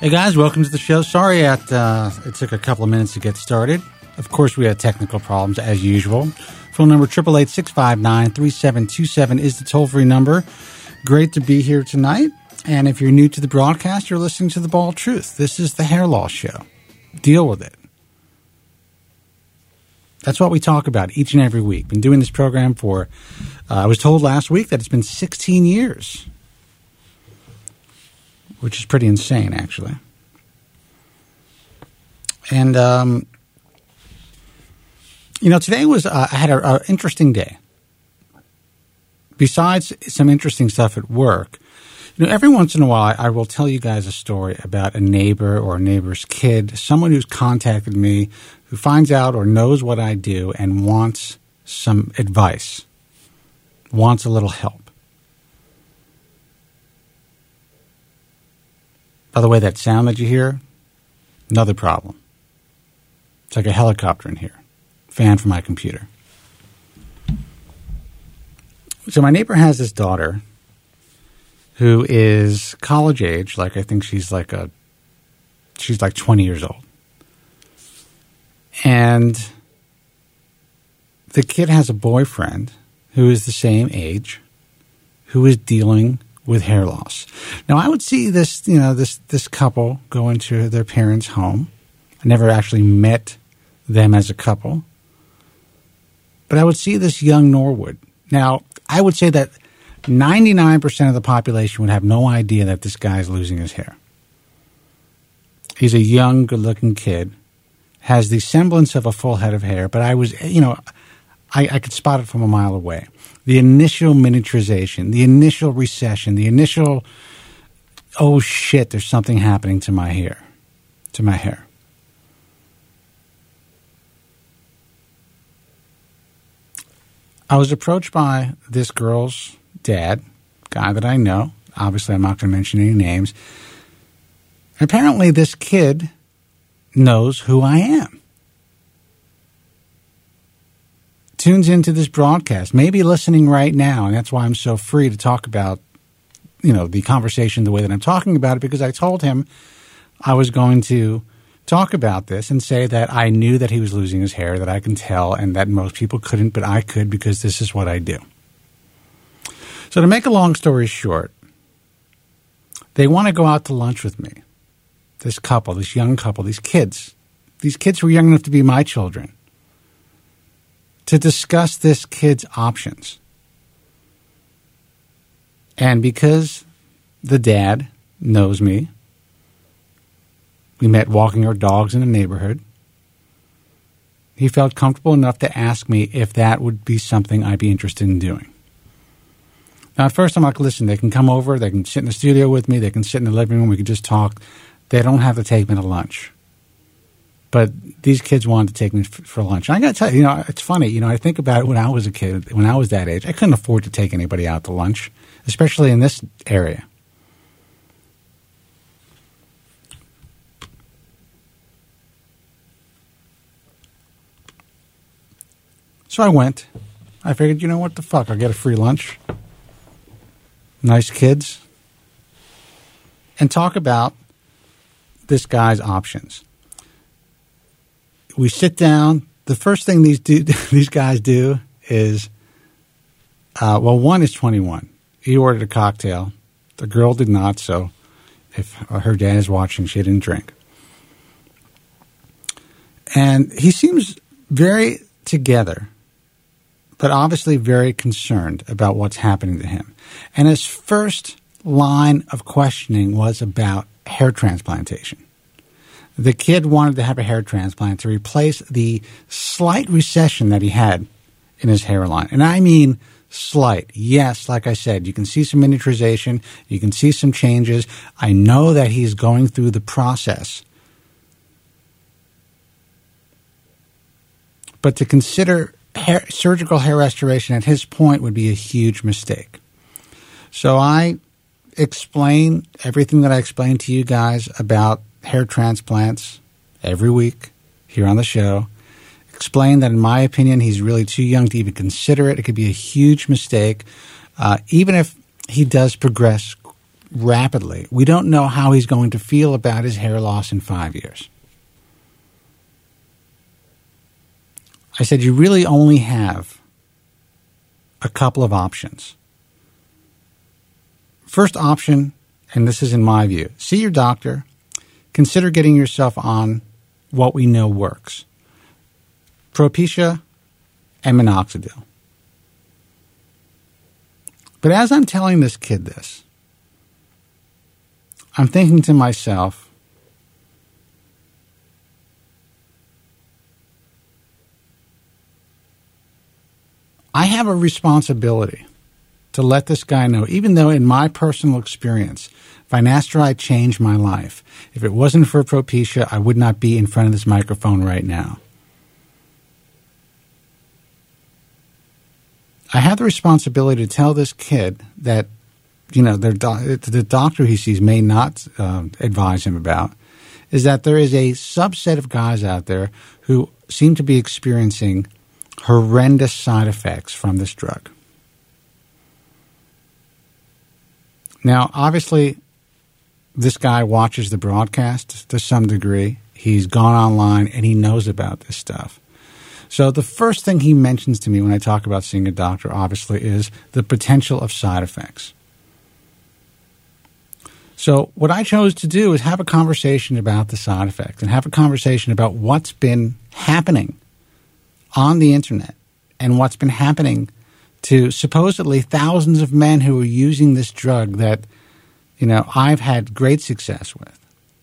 Hey guys, welcome to the show. Sorry it took a couple of minutes to get started. Of course, we had technical problems as usual. Phone number 888-659-3727 is the toll-free number. Great to be here tonight. And if you're new to the broadcast, you're listening to The Bald Truth. This is the Hair Loss Show. Deal with it. That's what we talk about each and every week. Been doing this program for, I was told last week that it's been 16 years. Which is pretty insane, actually. And, today was, I had an interesting day. Besides some interesting stuff at work, every once in a while I will tell you guys a story about a neighbor or a neighbor's kid, someone who's contacted me, who finds out or knows what I do and wants some advice, wants a little help. By the way, that sound that you hear, another problem. It's like a helicopter in here. Fan from my computer. So my neighbor has this daughter who is college age. Like I think she's like 20 years old. And the kid has a boyfriend who is the same age, who is dealing with hair loss. Now, I would see this couple go into their parents' home. I never actually met them as a couple. But I would see this young Norwood. Now, I would say that 99% of the population would have no idea that this guy is losing his hair. He's a young, good-looking kid, has the semblance of a full head of hair, but I could spot it from a mile away. The initial miniaturization, the initial recession, the initial, oh shit, there's something happening to my hair. I was approached by this girl's dad, guy that I know. Obviously, I'm not going to mention any names. Apparently, this kid knows who I am. Tunes into this broadcast, maybe listening right now, and that's why I'm so free to talk about, the conversation the way that I'm talking about it, because I told him I was going to talk about this and say that I knew that he was losing his hair, that I can tell, and that most people couldn't, but I could because this is what I do. So to make a long story short, they want to go out to lunch with me. This couple, this young couple, these kids who are young enough to be my children, to discuss this kid's options. And because the dad knows me, we met walking our dogs in the neighborhood, he felt comfortable enough to ask me if that would be something I'd be interested in doing. Now, at first I'm like, listen, they can come over, they can sit in the studio with me, they can sit in the living room, we can just talk. They don't have to take me to lunch. But these kids wanted to take me for lunch. And I got to tell you, it's funny. I think about it when I was a kid, when I was that age. I couldn't afford to take anybody out to lunch, especially in this area. So I went. I figured, what the fuck? I'll get a free lunch. Nice kids. And talk about this guy's options. We sit down. The first thing these guys do is, one is 21. He ordered a cocktail. The girl did not, so if her dad is watching, she didn't drink. And he seems very together, but obviously very concerned about what's happening to him. And his first line of questioning was about hair transplantation. The kid wanted to have a hair transplant to replace the slight recession that he had in his hairline. And I mean slight. Yes, like I said, you can see some miniaturization. You can see some changes. I know that he's going through the process. But to consider surgical hair restoration at his point would be a huge mistake. So I explain everything that I explained to you guys about hair transplants every week here on the show. Explain that, in my opinion, he's really too young to even consider it. It could be a huge mistake. Even if he does progress rapidly. We don't know how he's going to feel about his hair loss in 5 years. I said, you really only have a couple of options. First option, and this is in my view, see your doctor. Consider getting yourself on what we know works. Propecia and minoxidil. But as I'm telling this kid this, I'm thinking to myself, I have a responsibility to let this guy know, even though in my personal experience, finasteride changed my life. If it wasn't for Propecia, I would not be in front of this microphone right now. I have the responsibility to tell this kid that, the doctor he sees may not advise him about, is that there is a subset of guys out there who seem to be experiencing horrendous side effects from this drug. Now, obviously, this guy watches the broadcast to some degree. He's gone online and he knows about this stuff. So the first thing he mentions to me when I talk about seeing a doctor, obviously, is the potential of side effects. So what I chose to do is have a conversation about the side effects and have a conversation about what's been happening on the internet and what's been happening to supposedly thousands of men who are using this drug that, I've had great success with.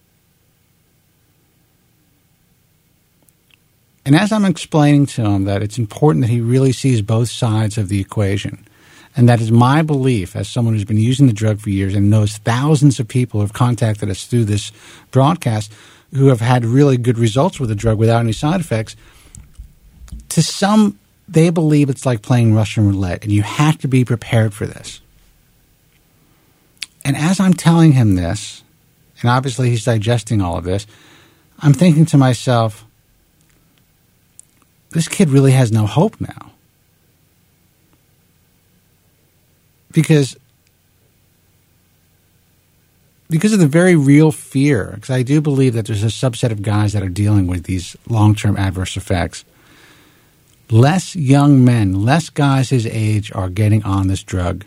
And as I'm explaining to him that it's important that he really sees both sides of the equation, and that is my belief as someone who's been using the drug for years and knows thousands of people who have contacted us through this broadcast who have had really good results with the drug without any side effects, to some, they believe it's like playing Russian roulette, and you have to be prepared for this. And as I'm telling him this, and obviously he's digesting all of this, I'm thinking to myself, this kid really has no hope now. Because of the very real fear, because I do believe that there's a subset of guys that are dealing with these long-term adverse effects. Less young men, less guys his age are getting on this drug.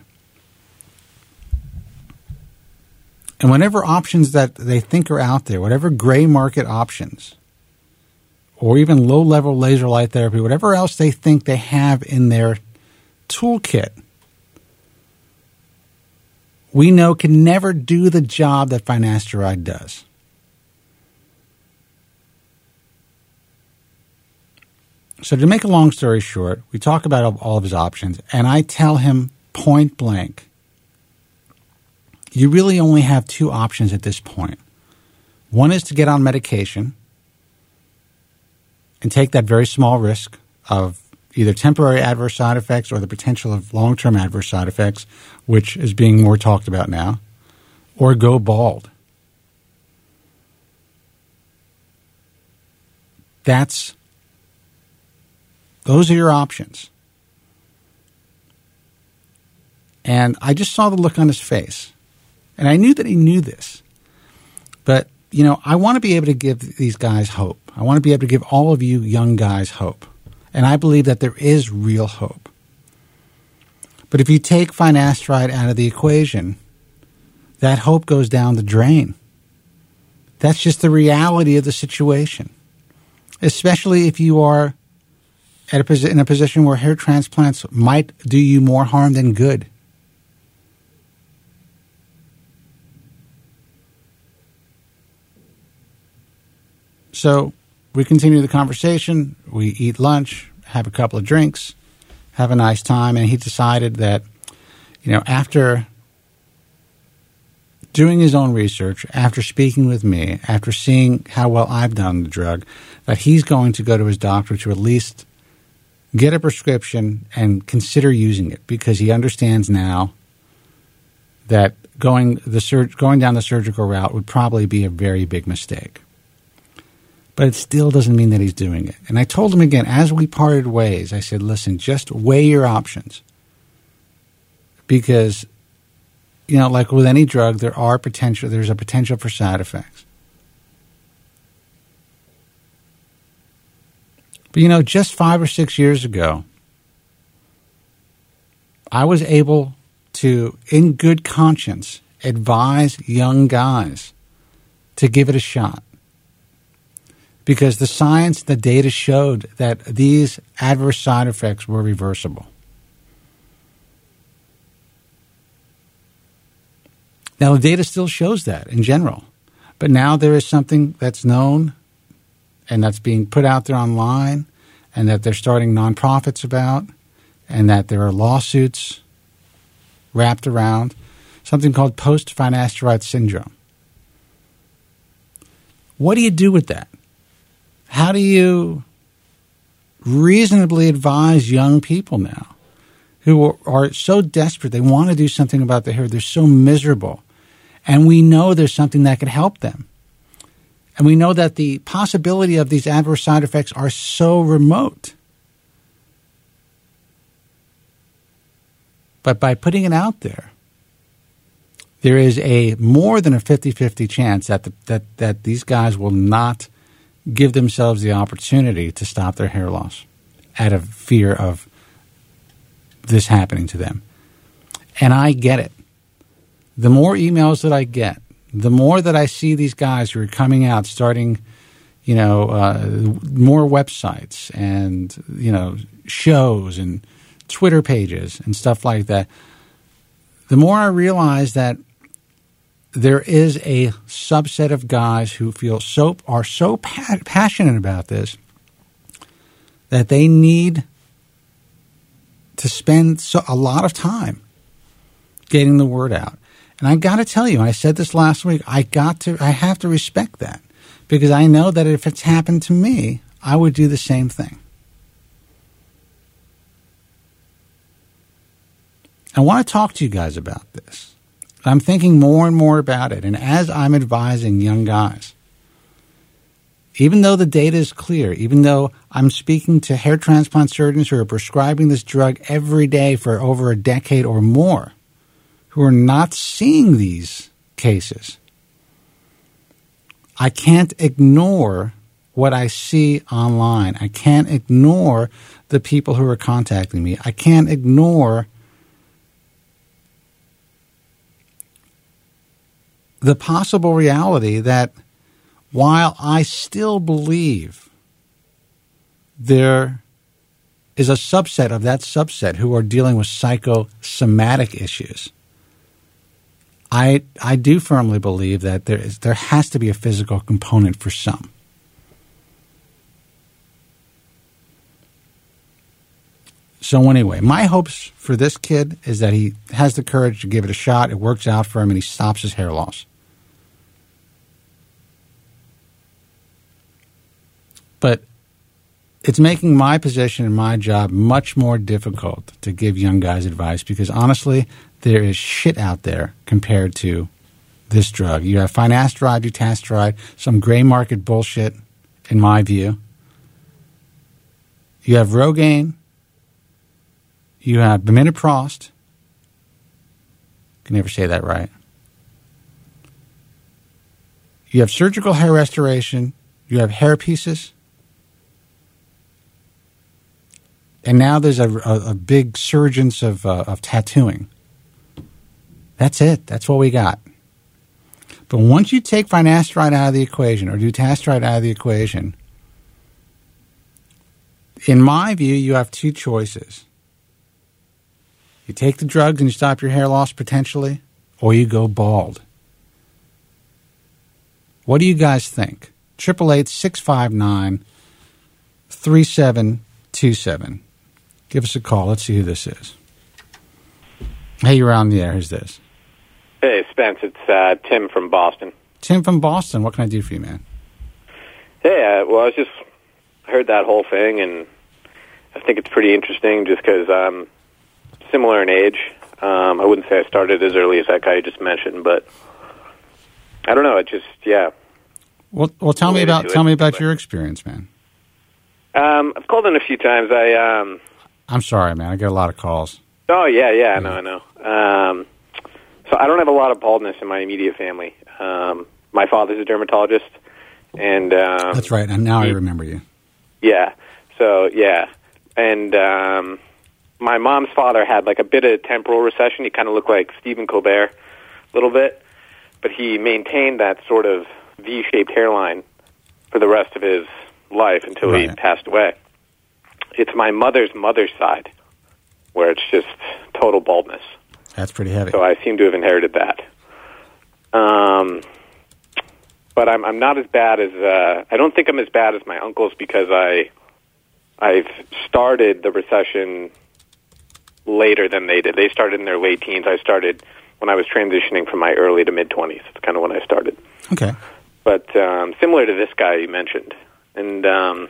And whatever options that they think are out there, whatever gray market options, or even low-level laser light therapy, whatever else they think they have in their toolkit, we know can never do the job that finasteride does. So to make a long story short, we talk about all of his options, and I tell him point blank, you really only have two options at this point. One is to get on medication and take that very small risk of either temporary adverse side effects or the potential of long-term adverse side effects, which is being more talked about now, or go bald. Those are your options. And I just saw the look on his face. And I knew that he knew this. But, I want to be able to give these guys hope. I want to be able to give all of you young guys hope. And I believe that there is real hope. But if you take finasteride out of the equation, that hope goes down the drain. That's just the reality of the situation. Especially if you are in a position where hair transplants might do you more harm than good. So we continue the conversation. We eat lunch, have a couple of drinks, have a nice time. And he decided that, after doing his own research, after speaking with me, after seeing how well I've done the drug, that he's going to go to his doctor to at least get a prescription and consider using it, because he understands now that going down the surgical route would probably be a very big mistake. But it still doesn't mean that he's doing it. And I told him again, as we parted ways, I said, listen, just weigh your options. Because like with any drug, there's a potential for side effects. But, just 5 or 6 years ago, I was able to, in good conscience, advise young guys to give it a shot. Because the science, the data showed that these adverse side effects were reversible. Now, the data still shows that in general. But now there is something that's known and that's being put out there online, and that they're starting nonprofits about, and that there are lawsuits wrapped around something called post-finasteride syndrome. What do you do with that? How do you reasonably advise young people now who are so desperate, they want to do something about their hair, they're so miserable, and we know there's something that could help them? And we know that the possibility of these adverse side effects are so remote. But by putting it out there, there is a more than a 50-50 chance that these guys will not give themselves the opportunity to stop their hair loss out of fear of this happening to them. And I get it. The more emails that I get, the more that I see these guys who are coming out, starting, more websites and, shows and Twitter pages and stuff like that, the more I realize that there is a subset of guys who are so passionate about this that they need to spend a lot of time getting the word out. And I got to tell you, I said this last week, I have to respect that, because I know that if it's happened to me, I would do the same thing. I want to talk to you guys about this. I'm thinking more and more about it. And as I'm advising young guys, even though the data is clear, even though I'm speaking to hair transplant surgeons who are prescribing this drug every day for over a decade or more, who are not seeing these cases, I can't ignore what I see online. I can't ignore the people who are contacting me. I can't ignore the possible reality that while I still believe there is a subset of that subset who are dealing with psychosomatic issues, I do firmly believe that there has to be a physical component for some. So anyway, my hopes for this kid is that he has the courage to give it a shot, it works out for him, and he stops his hair loss. But it's making my position and my job much more difficult to give young guys advice, because honestly, there is shit out there compared to this drug. You have finasteride, dutasteride, some gray market bullshit, in my view. You have Rogaine. You have Biminoprost. Can never say that right. You have surgical hair restoration. You have hair pieces. And now there's a big surgence of tattooing. That's it. That's what we got. But once you take finasteride out of the equation, or dutasteride out of the equation, in my view, you have two choices. You take the drugs and you stop your hair loss potentially, or you go bald. What do you guys think? 888-659-3727. Give us a call. Let's see who this is. Hey, you're on the air. Who's this? Hey, Spence. It's Tim from Boston. Tim from Boston. What can I do for you, man? Hey, well, I heard that whole thing, and I think it's pretty interesting just because I'm similar in age. I wouldn't say I started as early as that guy you just mentioned, but I don't know. It just, yeah. Well, tell me about your experience, man. I've called in a few times. I'm sorry, man. I get a lot of calls. Oh, yeah, I know. So So I don't have a lot of baldness in my immediate family. My father's a dermatologist, and that's right. And now I remember you. Yeah. So yeah, and my mom's father had like a bit of temporal recession. He kind of looked like Stephen Colbert, a little bit, but he maintained that sort of V-shaped hairline for the rest of his life until he passed away. It's my mother's side where it's just total baldness. That's pretty heavy. So I seem to have inherited that. But I'm not as bad as I don't think I'm as bad as my uncles because I've started the recession later than they did. They started in their late teens. I started when I was transitioning from my early to mid-20s. It's kind of when I started. Okay. But similar to this guy you mentioned. And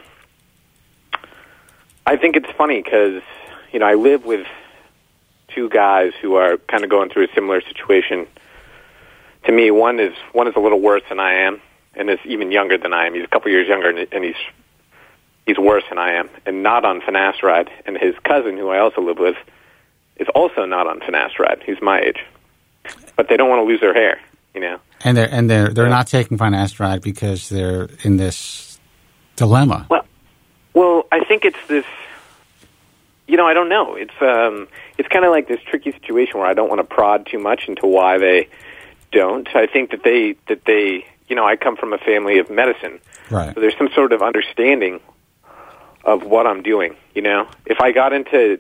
I think it's funny because, you know, I live with two guys who are kind of going through a similar situation. To me, one is a little worse than I am, and is even younger than I am. He's a couple years younger, and he's worse than I am, and not on finasteride. And his cousin, who I also live with, is also not on finasteride. He's my age, but they don't want to lose their hair, you know. And they're not taking finasteride because they're in this dilemma. Well, I think it's this. You know, I don't know. It's kind of like this tricky situation where I don't want to prod too much into why they don't. I think that they you know, I come from a family of medicine, right? So there's some sort of understanding of what I'm doing. You know, if I got into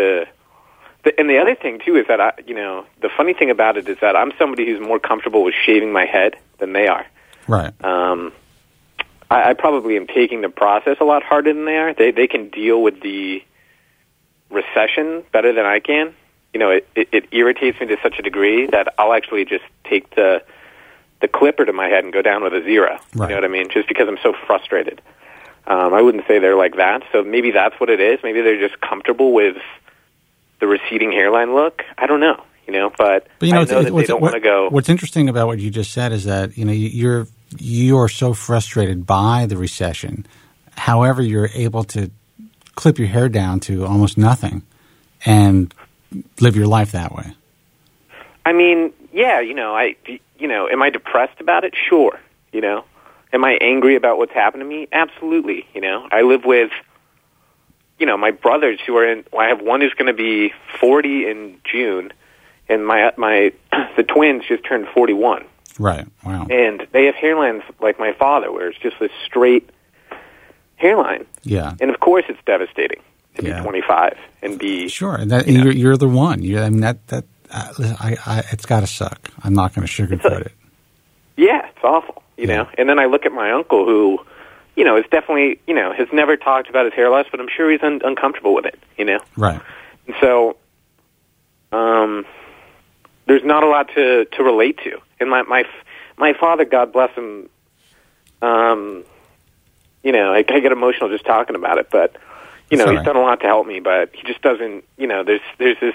and the other thing too is that you know, the funny thing about it is that I'm somebody who's more comfortable with shaving my head than they are. Right. I probably am taking the process a lot harder than they are. They can deal with the recession better than I can. You know, it irritates me to such a degree that I'll actually just take the clipper to my head and go down with a zero. Right. You know what I mean? Just because I'm so frustrated. I wouldn't say they're like that. So maybe that's what it is. Maybe they're just comfortable with the receding hairline look. I don't know. You know, but you know, I know that they don't want to go. What's interesting about what you just said is that, you know, you're so frustrated by the recession. However, you're able to clip your hair down to almost nothing and live your life that way. I mean, yeah, you know, am I depressed about it? Sure. You know, am I angry about what's happened to me? Absolutely. You know, I live with, you know, my brothers who are in. I have one who's going to be 40 in June, and the twins just turned 41. Right. Wow. And they have hairlines like my father, where it's just this straight hairline. Yeah. And of course, it's devastating to be 25 and be sure. And that, you're the one. I mean, it's got to suck. I'm not going to sugarcoat it. Yeah, it's awful. You know. And then I look at my uncle, who, you know, is definitely, you know, has never talked about his hair loss, but I'm sure he's uncomfortable with it. You know. Right. And so, there's not a lot to relate to. And my father, God bless him, you know, I get emotional just talking about it, but, you know, he's done a lot to help me, but he just doesn't, you know, there's this,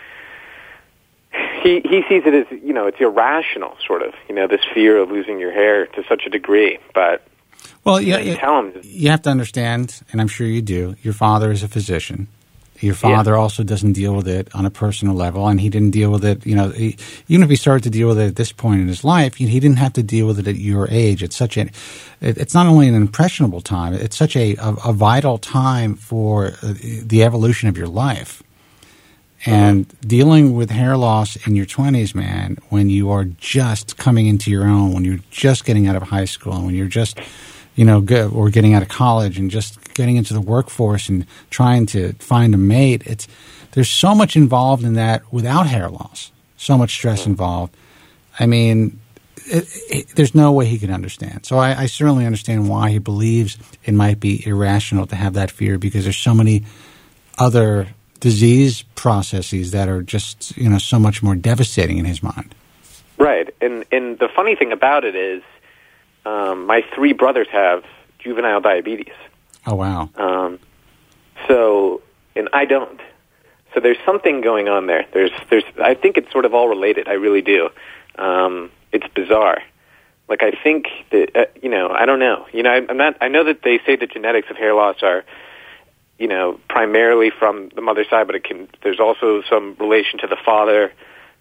he sees it as, you know, it's irrational, sort of, you know, this fear of losing your hair to such a degree, but, well, you tell him. You have to understand, and I'm sure you do, your father is a physician. Your father also doesn't deal with it on a personal level, and he didn't deal with it, you know, even if he started to deal with it at this point in his life, he didn't have to deal with it at your age. It's it's not only an impressionable time, it's such a vital time for the evolution of your life. And dealing with hair loss in your 20s, man, when you are just coming into your own, when you're just getting out of high school, and when you're just, you know, or getting out of college and just getting into the workforce and trying to find a mate, there's so much involved in that without hair loss, so much stress involved. I mean, there's no way he can understand. So I certainly understand why he believes it might be irrational to have that fear, because there's so many other disease processes that are just, you know, so much more devastating in his mind. Right. And the funny thing about it is, my three brothers have juvenile diabetes. Oh, wow. So, and I don't. So there's something going on there. I think it's sort of all related. I really do. It's bizarre. Like, I think that, you know, I don't know. You know, I know that they say the genetics of hair loss are, you know, primarily from the mother's side, but there's also some relation to the father.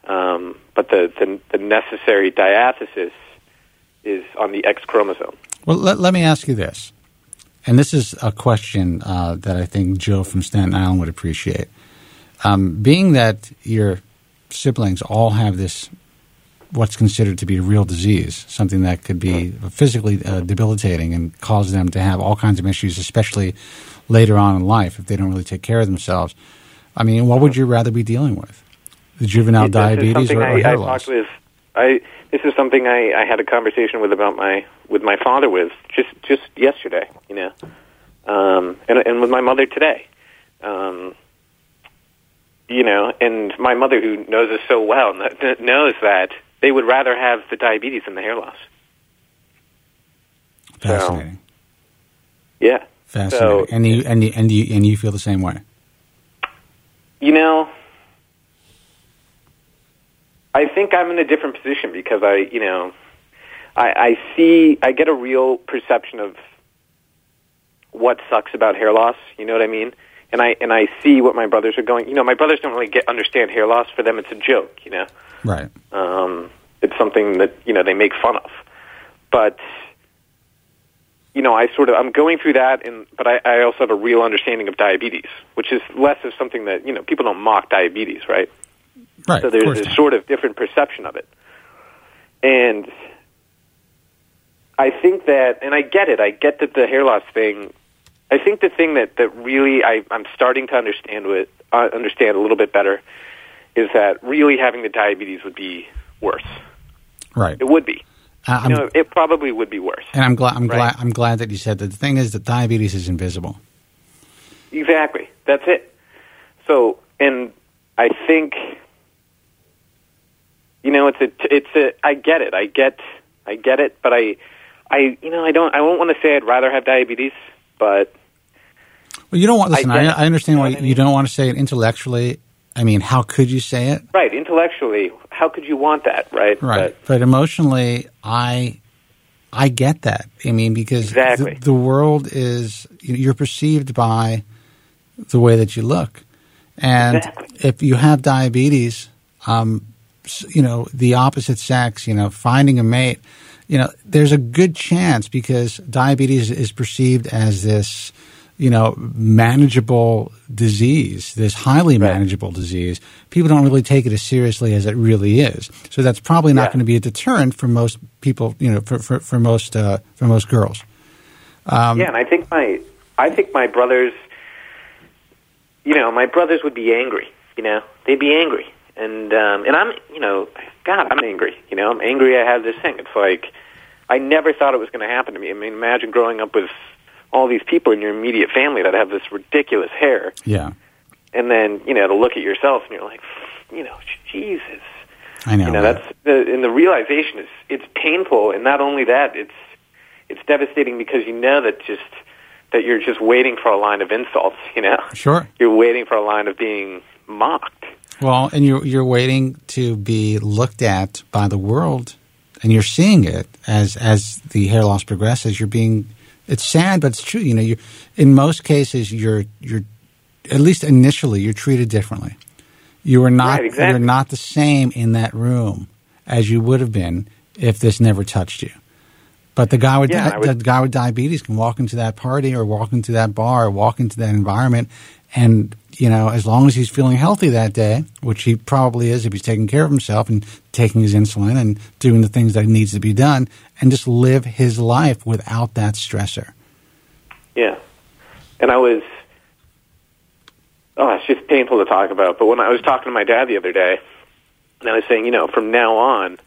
But the necessary diathesis is on the X chromosome. Well, let me ask you this, and this is a question that I think Joe from Staten Island would appreciate. Being that your siblings all have this, what's considered to be a real disease, something that could be physically debilitating and cause them to have all kinds of issues, especially later on in life if they don't really take care of themselves. I mean, what would you rather be dealing with? The juvenile diabetes or hair loss? This is something I had a conversation with my father just yesterday, and with my mother today. And my mother, who knows us so well, knows that they would rather have the diabetes than the hair loss. Fascinating. So, yeah. Fascinating. So, and you feel the same way? I think I'm in a different position because I get a real perception of what sucks about hair loss. You know what I mean? And I see what my brothers are going. My brothers don't really understand hair loss. For them, it's a joke. Right. It's something that they make fun of. But I'm going through that, but I also have a real understanding of diabetes, which is less of something that people don't mock diabetes, right? Right. So there's this sort of different perception of it, and I think that, and I get it. I get that the hair loss thing. I think the thing that really I'm starting to understand a little bit better is that really having the diabetes would be worse. Right. It would be. It probably would be worse. And I'm glad that you said that. The thing is that diabetes is invisible. Exactly. That's it. So, and I think, I get it. I get it, but I won't want to say I'd rather have diabetes, but. Well, you don't want, listen, I understand why you don't want to say it intellectually. I mean, how could you say it? Right, intellectually, how could you want that, right? Right, but emotionally, I get that. I mean, because exactly. the world is, you're perceived by the way that you look. And exactly. If you have diabetes, the opposite sex, finding a mate, there's a good chance, because diabetes is perceived as this, manageable disease, this highly manageable disease. People don't really take it as seriously as it really is. So that's probably not going to be a deterrent for most people, for most girls. And I think my brothers, my brothers would be angry. They'd be angry, and I'm, God, I'm angry. I'm angry. I have this thing. It's like I never thought it was going to happen to me. I mean, imagine growing up with all these people in your immediate family that have this ridiculous hair. Yeah. And then, to look at yourself and you're like, Jesus. I know. That's the realization is, it's painful, and not only that, it's devastating because that you're just waiting for a line of insults, Sure. You're waiting for a line of being mocked. Well, and you're waiting to be looked at by the world, and you're seeing it as the hair loss progresses. It's sad, but it's true. In most cases, you're at least initially, you're treated differently. You are not. Right, exactly. You're not the same in that room as you would have been if this never touched you. But the guy with diabetes can walk into that party, or walk into that bar, or walk into that environment, and as long as he's feeling healthy that day, which he probably is if he's taking care of himself and taking his insulin and doing the things that needs to be done, and just live his life without that stressor. Yeah. And it's just painful to talk about. But when I was talking to my dad the other day, and I was saying, from now on,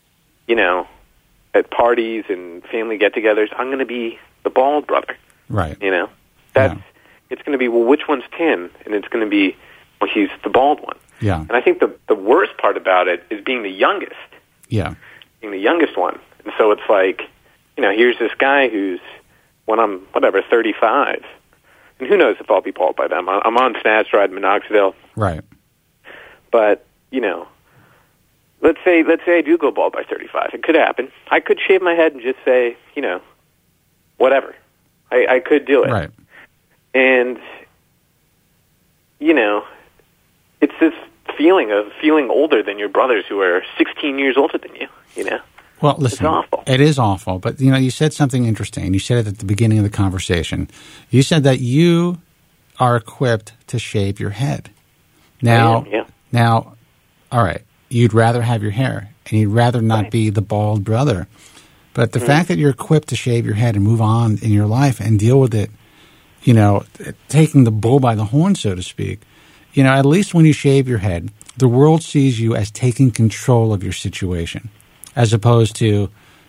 at parties and family get-togethers, I'm going to be the bald brother. Right. It's going to be, which one's Tim? And it's going to be, he's the bald one. Yeah. And I think the worst part about it is being the youngest. Yeah. Being the youngest one. And so it's like, here's this guy who's, when I'm, 35, and who knows if I'll be bald by then. I'm on finasteride, minoxidil. Right. But, let's say I do go bald by 35. It could happen. I could shave my head and just say, whatever. I could do it. Right. And, it's this feeling of feeling older than your brothers who are 16 years older than you, you know? Well, listen, it's awful. It is awful. But, you said something interesting. You said it at the beginning of the conversation. You said that you are equipped to shave your head. Now, all right, you'd rather have your hair, and you'd rather not be the bald brother. But the fact that you're equipped to shave your head and move on in your life and deal with it, taking the bull by the horn, so to speak, at least when you shave your head, the world sees you as taking control of your situation, as opposed to,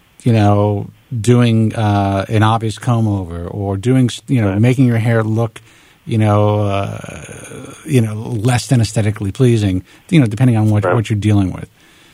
doing an obvious comb over or doing, making your hair look, less than aesthetically pleasing, depending on what you're dealing with,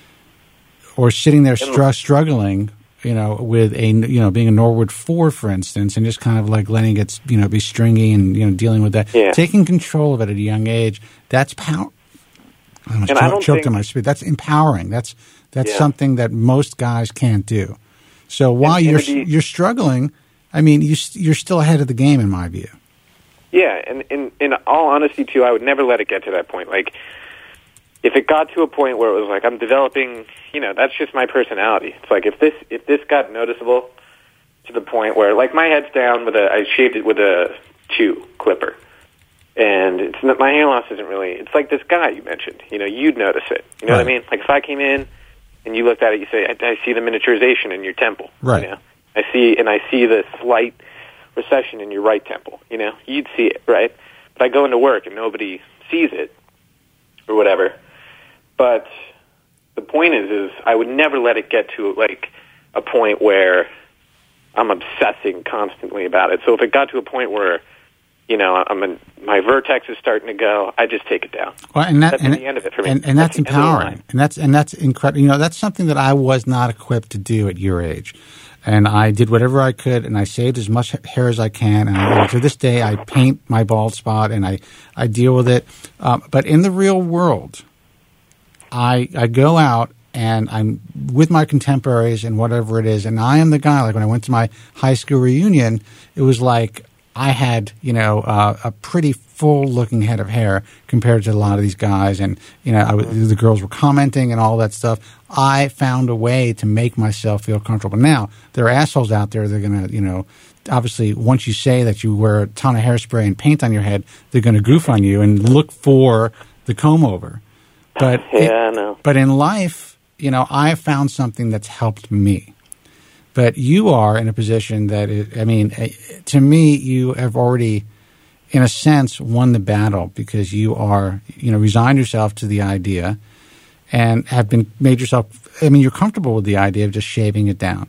or sitting there struggling, with being a Norwood 4, for instance, and just kind of like letting it, be stringy and, dealing with that, taking control of it at a young age. That's power. I almost choked on my speech. That's empowering. That's something that most guys can't do. So while you're struggling, I mean, you're still ahead of the game in my view. Yeah, and in all honesty, too, I would never let it get to that point. Like, if it got to a point where it was like I'm developing, that's just my personality. It's like if this got noticeable to the point where, like, my head's down I shaved it with a 2 clipper, and my hair loss isn't really. It's like this guy you mentioned. You'd notice it. You know what I mean? Like if I came in and you looked at it, you say, I see the miniaturization in your temple. Right. I see the slight recession in your right temple. You'd see it, right? But I go into work and nobody sees it or whatever. But the point is I would never let it get to like a point where I'm obsessing constantly about it. So if it got to a point where my vertex is starting to go, I just take it down. Well, that's the end of it for me. And that's empowering. And that's incredible. That's something that I was not equipped to do at your age. And I did whatever I could, and I saved as much hair as I can. And to this day, I paint my bald spot, and I deal with it. But in the real world, I go out, and I'm with my contemporaries and whatever it is, and I am the guy. Like when I went to my high school reunion, it was like I had, a pretty full-looking head of hair compared to a lot of these guys, and the girls were commenting and all that stuff. I found a way to make myself feel comfortable. Now there are assholes out there. They're gonna, obviously, once you say that you wear a ton of hairspray and paint on your head, they're gonna goof on you and look for the comb over. But but in life, I have found something that's helped me. But you are in a position that, to me, you have already, in a sense, won the battle because you are, resigned yourself to the idea and have made yourself, you're comfortable with the idea of just shaving it down.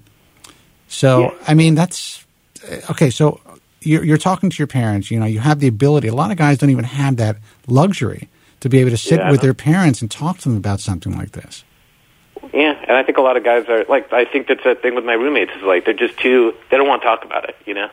So, that's, okay, so you're talking to your parents, you have the ability. A lot of guys don't even have that luxury to be able to sit with their parents and talk to them about something like this. Yeah, and I think a lot of guys are, like, I think that's a thing with my roommates is, like, they're just they don't want to talk about it, Yeah.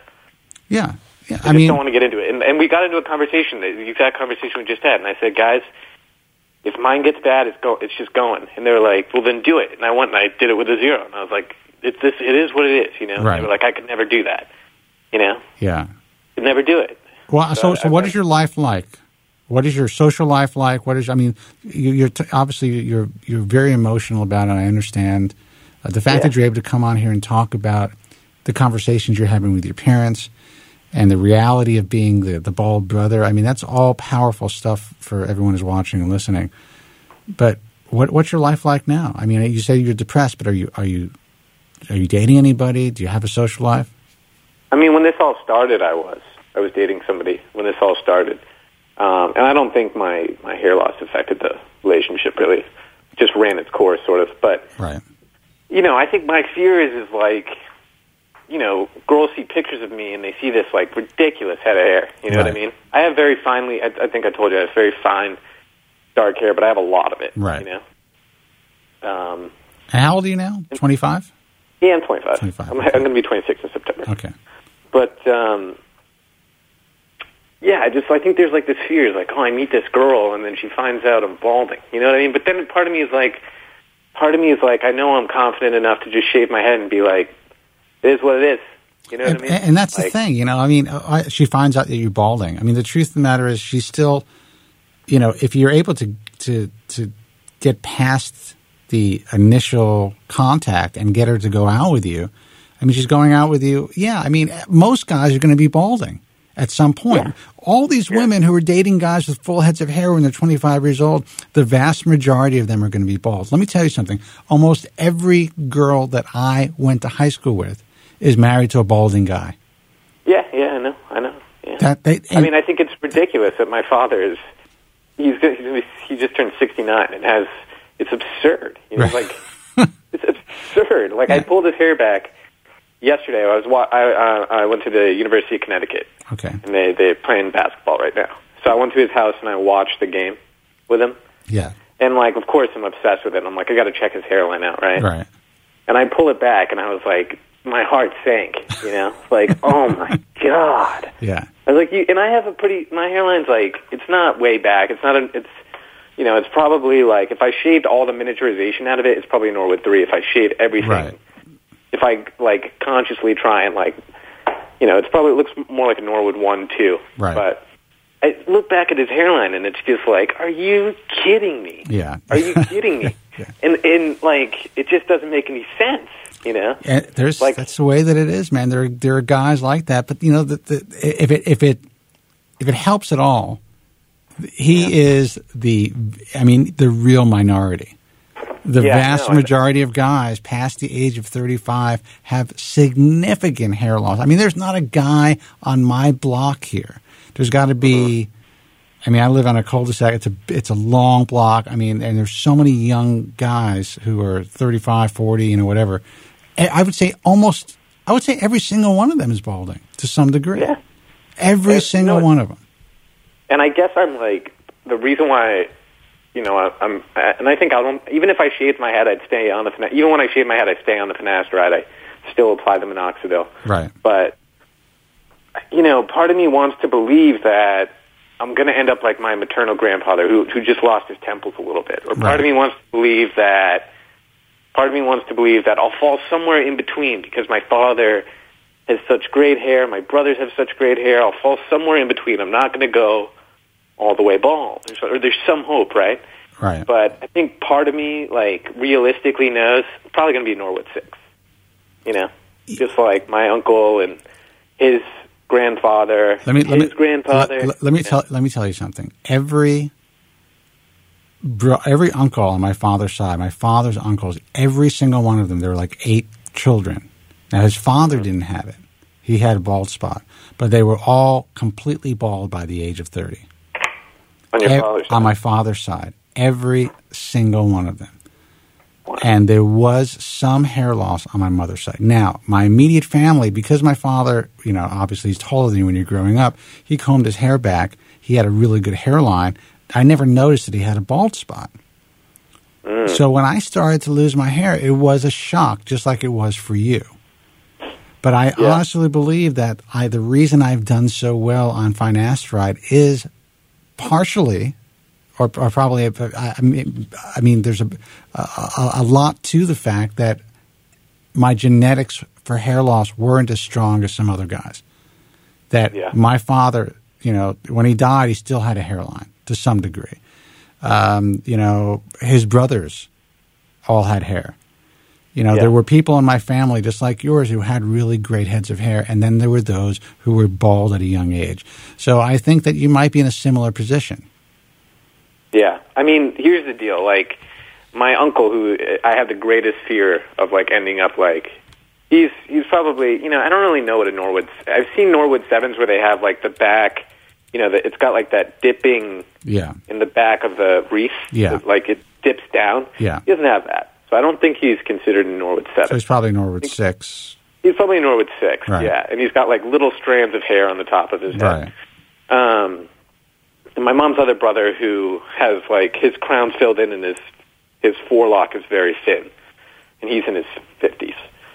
They just don't want to get into it. And we got into a conversation, the exact conversation we just had, and I said, guys, if mine gets bad, it's just going. And they were like, well, then do it. And I went and I did it with a 0. And I was like, it is what it is, Right. They were like, I could never do that, Yeah. Could never do it. Well, so what is your life like? What is your social life like? You're obviously you're very emotional about it. I understand the fact that you're able to come on here and talk about the conversations you're having with your parents and the reality of being the bald brother. That's all powerful stuff for everyone who's watching and listening. But what's your life like now? You say you're depressed, but are you dating anybody? Do you have a social life? When this all started, I was dating somebody when this all started. And I don't think my hair loss affected the relationship really. It just ran its course, sort of. But, right. I think my fear is like, girls see pictures of me and they see this, like, ridiculous head of hair. You know what I mean? I have very finely, I think I told you, I have very fine, dark hair, but I have a lot of it. Right. How old are you now? 25? Yeah, I'm 25. 25. I'm going to be 26 in September. Okay. But, I think there's like this fear, is like, oh, I meet this girl and then she finds out I'm balding. You know what I mean? But then part of me is like, I know I'm confident enough to just shave my head and be like, it is what it is. You know what I mean? And that's the thing, she finds out that you're balding. The truth of the matter is she's still, if you're able to to get past the initial contact and get her to go out with you. I mean, she's going out with you. Yeah, I mean, most guys are going to be balding at some point. Yeah. All these women who are dating guys with full heads of hair when they're 25 years old, the vast majority of them are going to be bald. Let me tell you something. Almost every girl that I went to high school with is married to a balding guy. Yeah, I know. Yeah. I think it's ridiculous that my father is. He just turned 69 and it's absurd. Like it's absurd. Like I pulled his hair back yesterday. I went to the University of Connecticut. Okay. And they're playing basketball right now. So I went to his house and I watched the game with him. Yeah. And like, of course, I'm obsessed with it. I'm like, I got to check his hairline out, right? Right. And I pull it back, and I was like, my heart sank. Like, oh my God. Yeah. I was like, and I have my hairline's like, it's not way back. It's not. It's probably like if I shaved all the miniaturization out of it, it's probably a Norwood 3. If I shave everything. Right. If I like consciously try and like, it looks more like a Norwood 1, 2. Right. But I look back at his hairline and it's just like, are you kidding me? Yeah. Are you kidding me? Yeah. And like, it just doesn't make any sense, And that's the way that it is, man. There are guys like that, but if it helps at all, he is the real minority. The vast majority of guys past the age of 35 have significant hair loss. I mean, there's not a guy on my block here. There's got to be. I live on a cul-de-sac. It's a long block. And there's so many young guys who are 35, 40, whatever. I would say every single one of them is balding to some degree. Yeah. Every single one of them. And I guess I'm like, the reason why, I'm, and I think even if I shaved my head, I'd stay on the, even when I shave my head, I stay on the finasteride. I still apply the minoxidil. Right. But, part of me wants to believe that I'm going to end up like my maternal grandfather who just lost his temples a little bit. Or part of me wants to believe that I'll fall somewhere in between because my father has such great hair, my brothers have such great hair. I'll fall somewhere in between. I'm not going to go all the way bald. There's some hope, right? Right. But I think part of me, like, realistically knows it's probably going to be Norwood 6. Just like my uncle and his grandfather, Let me tell you something. Every uncle on my father's side, my father's uncles, every single one of them, there were like 8 children. Now, his father didn't have it. He had a bald spot. But they were all completely bald by the age of 30. On your father's side? On my father's side. Every single one of them. Wow. And there was some hair loss on my mother's side. Now, my immediate family, because my father, obviously he's taller than you when you're growing up, he combed his hair back. He had a really good hairline. I never noticed that he had a bald spot. So when I started to lose my hair, it was a shock, just like it was for you. But I honestly believe that the reason I've done so well on finasteride is partially, or probably, there's a lot to the fact that my genetics for hair loss weren't as strong as some other guys. That my father, when he died, he still had a hairline to some degree. His brothers all had hair. There were people in my family just like yours who had really great heads of hair, and then there were those who were bald at a young age. So I think that you might be in a similar position. Yeah. Here's the deal. Like, my uncle, who I have the greatest fear of, like, ending up like, he's probably, I don't really know what a Norwood, I've seen Norwood 7s where they have, like, the back, it's got, like, that dipping in the back of the wreath. Yeah. Like, it dips down. Yeah. He doesn't have that. So I don't think he's considered a Norwood 7. So he's probably Norwood 6. He's probably a Norwood 6, right. Yeah. And he's got, like, little strands of hair on the top of his head. Right. And my mom's other brother, who has, like, his crown filled in and his forelock is very thin. And he's in his 50s.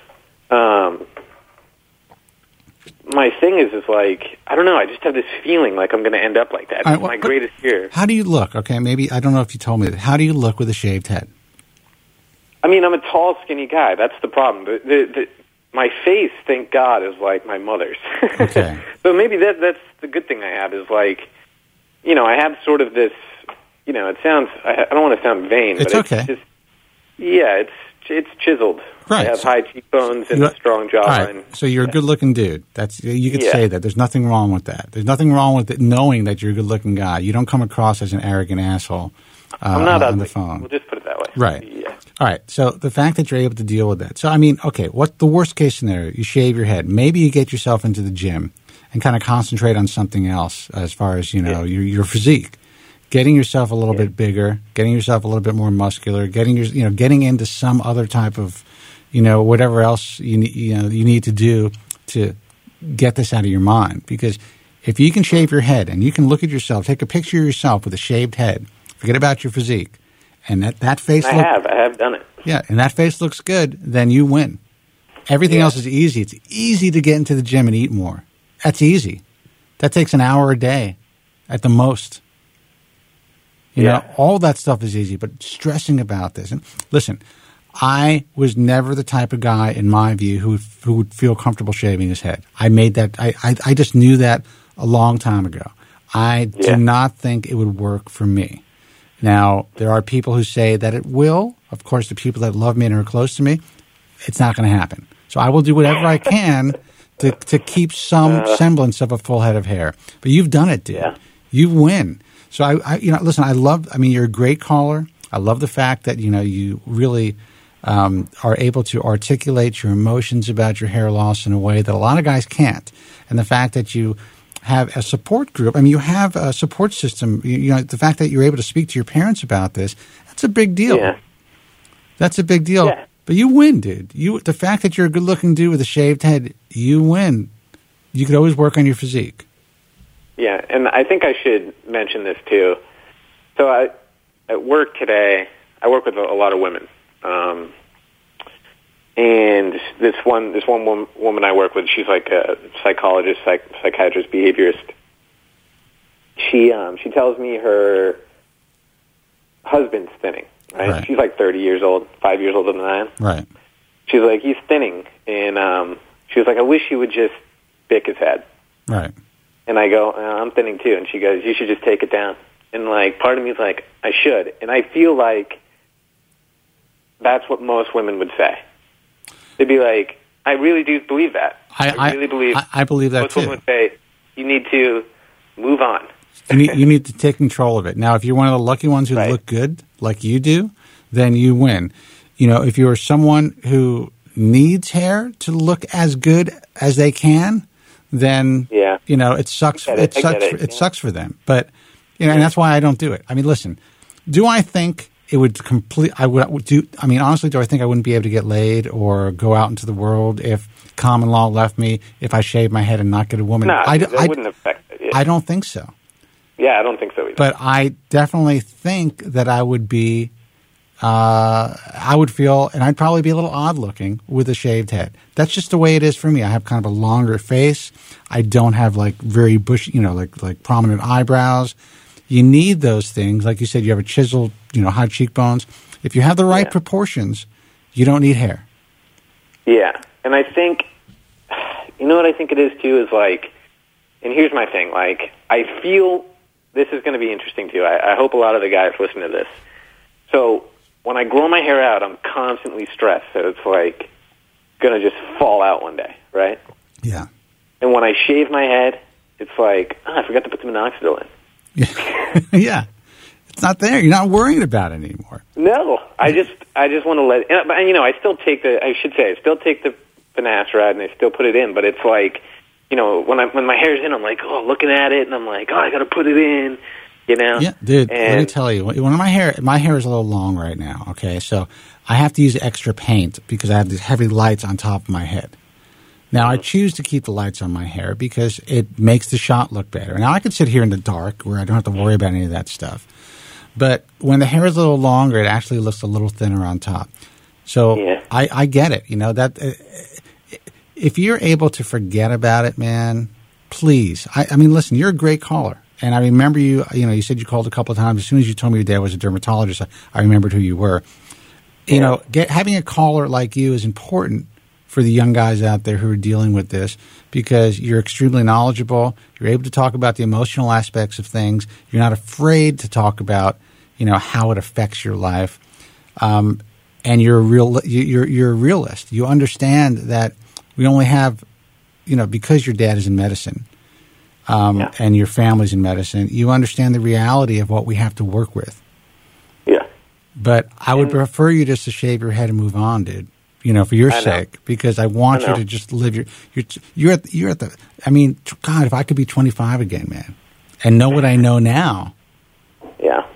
My thing is like, I don't know, I just have this feeling like I'm going to end up like that. It's my greatest fear. How do you look? Okay, maybe, I don't know if you told me that. How do you look with a shaved head? I'm a tall, skinny guy. That's the problem. My face, thank God, is like my mother's. Okay. So maybe that's the good thing I have is like, I have sort of this it sounds. I don't want to sound vain, it's but okay. It's just, it's chiseled. Right. I have high cheekbones and a strong jawline. Right. So you're a good-looking dude. You could say that. There's nothing wrong with that. There's nothing wrong with it, knowing that you're a good-looking guy. You don't come across as an arrogant asshole I'm not on the phone. We'll just put it that way. Right. Yeah. All right. So the fact that you're able to deal with that. So, I mean, okay, what's the worst-case scenario? You shave your head. Maybe you get yourself into the gym and kind of concentrate on something else as far as, your physique. Getting yourself a little bit bigger, getting yourself a little bit more muscular, getting into some other type of, whatever else you need to do to get this out of your mind. Because if you can shave your head and you can look at yourself, take a picture of yourself with a shaved head, forget about your physique, and that face. I have done it. Yeah, and that face looks good, then you win. Everything else is easy. It's easy to get into the gym and eat more. That's easy. That takes an hour a day at the most. All that stuff is easy, but stressing about this. And listen, I was never the type of guy, in my view, who would feel comfortable shaving his head. I made that. I just knew that a long time ago. I do not think it would work for me. Now, there are people who say that it will. Of course, the people that love me and are close to me, it's not going to happen. So I will do whatever I can to keep some semblance of a full head of hair. But you've done it, dude. Yeah. You win. So listen, you're a great caller. I love the fact that, you really are able to articulate your emotions about your hair loss in a way that a lot of guys can't. And the fact that you have a support group, you have a support system, the fact that you're able to speak to your parents about this, that's a big deal. Yeah. That's a big deal. Yeah. But you win, dude. The fact that you're a good-looking dude with a shaved head, you win. You could always work on your physique. Yeah, and I think I should mention this too. So at work today, I work with a lot of women, and this one woman I work with, she's like a psychologist, psychiatrist, behaviorist. She tells me her husband's thinning. Right? She's like 30 years old, 5 years older than I am. Right. She's like, he's thinning, and she was like, I wish he would just bick his head. Right. And I go, I'm thinning too. And she goes, you should just take it down. And part of me is like, I should. And I feel like that's what most women would say. They'd be like, I really do believe that. I really believe. I believe that most too. Most women would say, you need to move on. You need to take control of it. Now, if you're one of the lucky ones who look good, like you do, then you win. If you're someone who needs hair to look as good as they can, then it sucks. It sucks for them. But and that's why I don't do it. Listen, do I think it would honestly, do I think I wouldn't be able to get laid or go out into the world if common law left me if I shaved my head and not get a woman? No, that wouldn't affect it. Yeah. I don't think so. Yeah, I don't think so either. But I definitely think that I would be. I would feel, and I'd probably be a little odd looking with a shaved head. That's just the way it is for me. I have kind of a longer face. I don't have very bushy, like prominent eyebrows. You need those things. Like you said, you have a chiseled, high cheekbones. If you have the right proportions, you don't need hair. Yeah. And I think, what I think it is too is and here's my thing, I feel this is going to be interesting too. I hope a lot of the guys listen to this. So, when I grow my hair out, I'm constantly stressed that it's going to just fall out one day, right? Yeah. And when I shave my head, it's I forgot to put the minoxidil in. Yeah. Yeah. It's not there. You're not worrying about it anymore. No. I just want to let it, but I still take the finasteride and I still put it in, but it's when my hair's in, I'm looking at it and I'm I got to put it in. Yeah, dude, let me tell you, when my hair is a little long right now, okay? So I have to use extra paint because I have these heavy lights on top of my head. Now, I choose to keep the lights on my hair because it makes the shot look better. Now, I can sit here in the dark where I don't have to worry about any of that stuff. But when the hair is a little longer, it actually looks a little thinner on top. So I get it, that if you're able to forget about it, man, please. Listen, you're a great caller. And I remember you said you called a couple of times. As soon as you told me your dad was a dermatologist, I remembered who you were. Having a caller like you is important for the young guys out there who are dealing with this because you're extremely knowledgeable. You're able to talk about the emotional aspects of things. You're not afraid to talk about, how it affects your life. And you're a realist. You understand that we only have, because your dad is in medicine, and your family's in medicine, you understand the reality of what we have to work with. Yeah. But I would prefer you just to shave your head and move on, dude. For your sake, because I want you to just live you're at the. I mean, God, if I could be 25 again, man, and know what I know now. Yeah.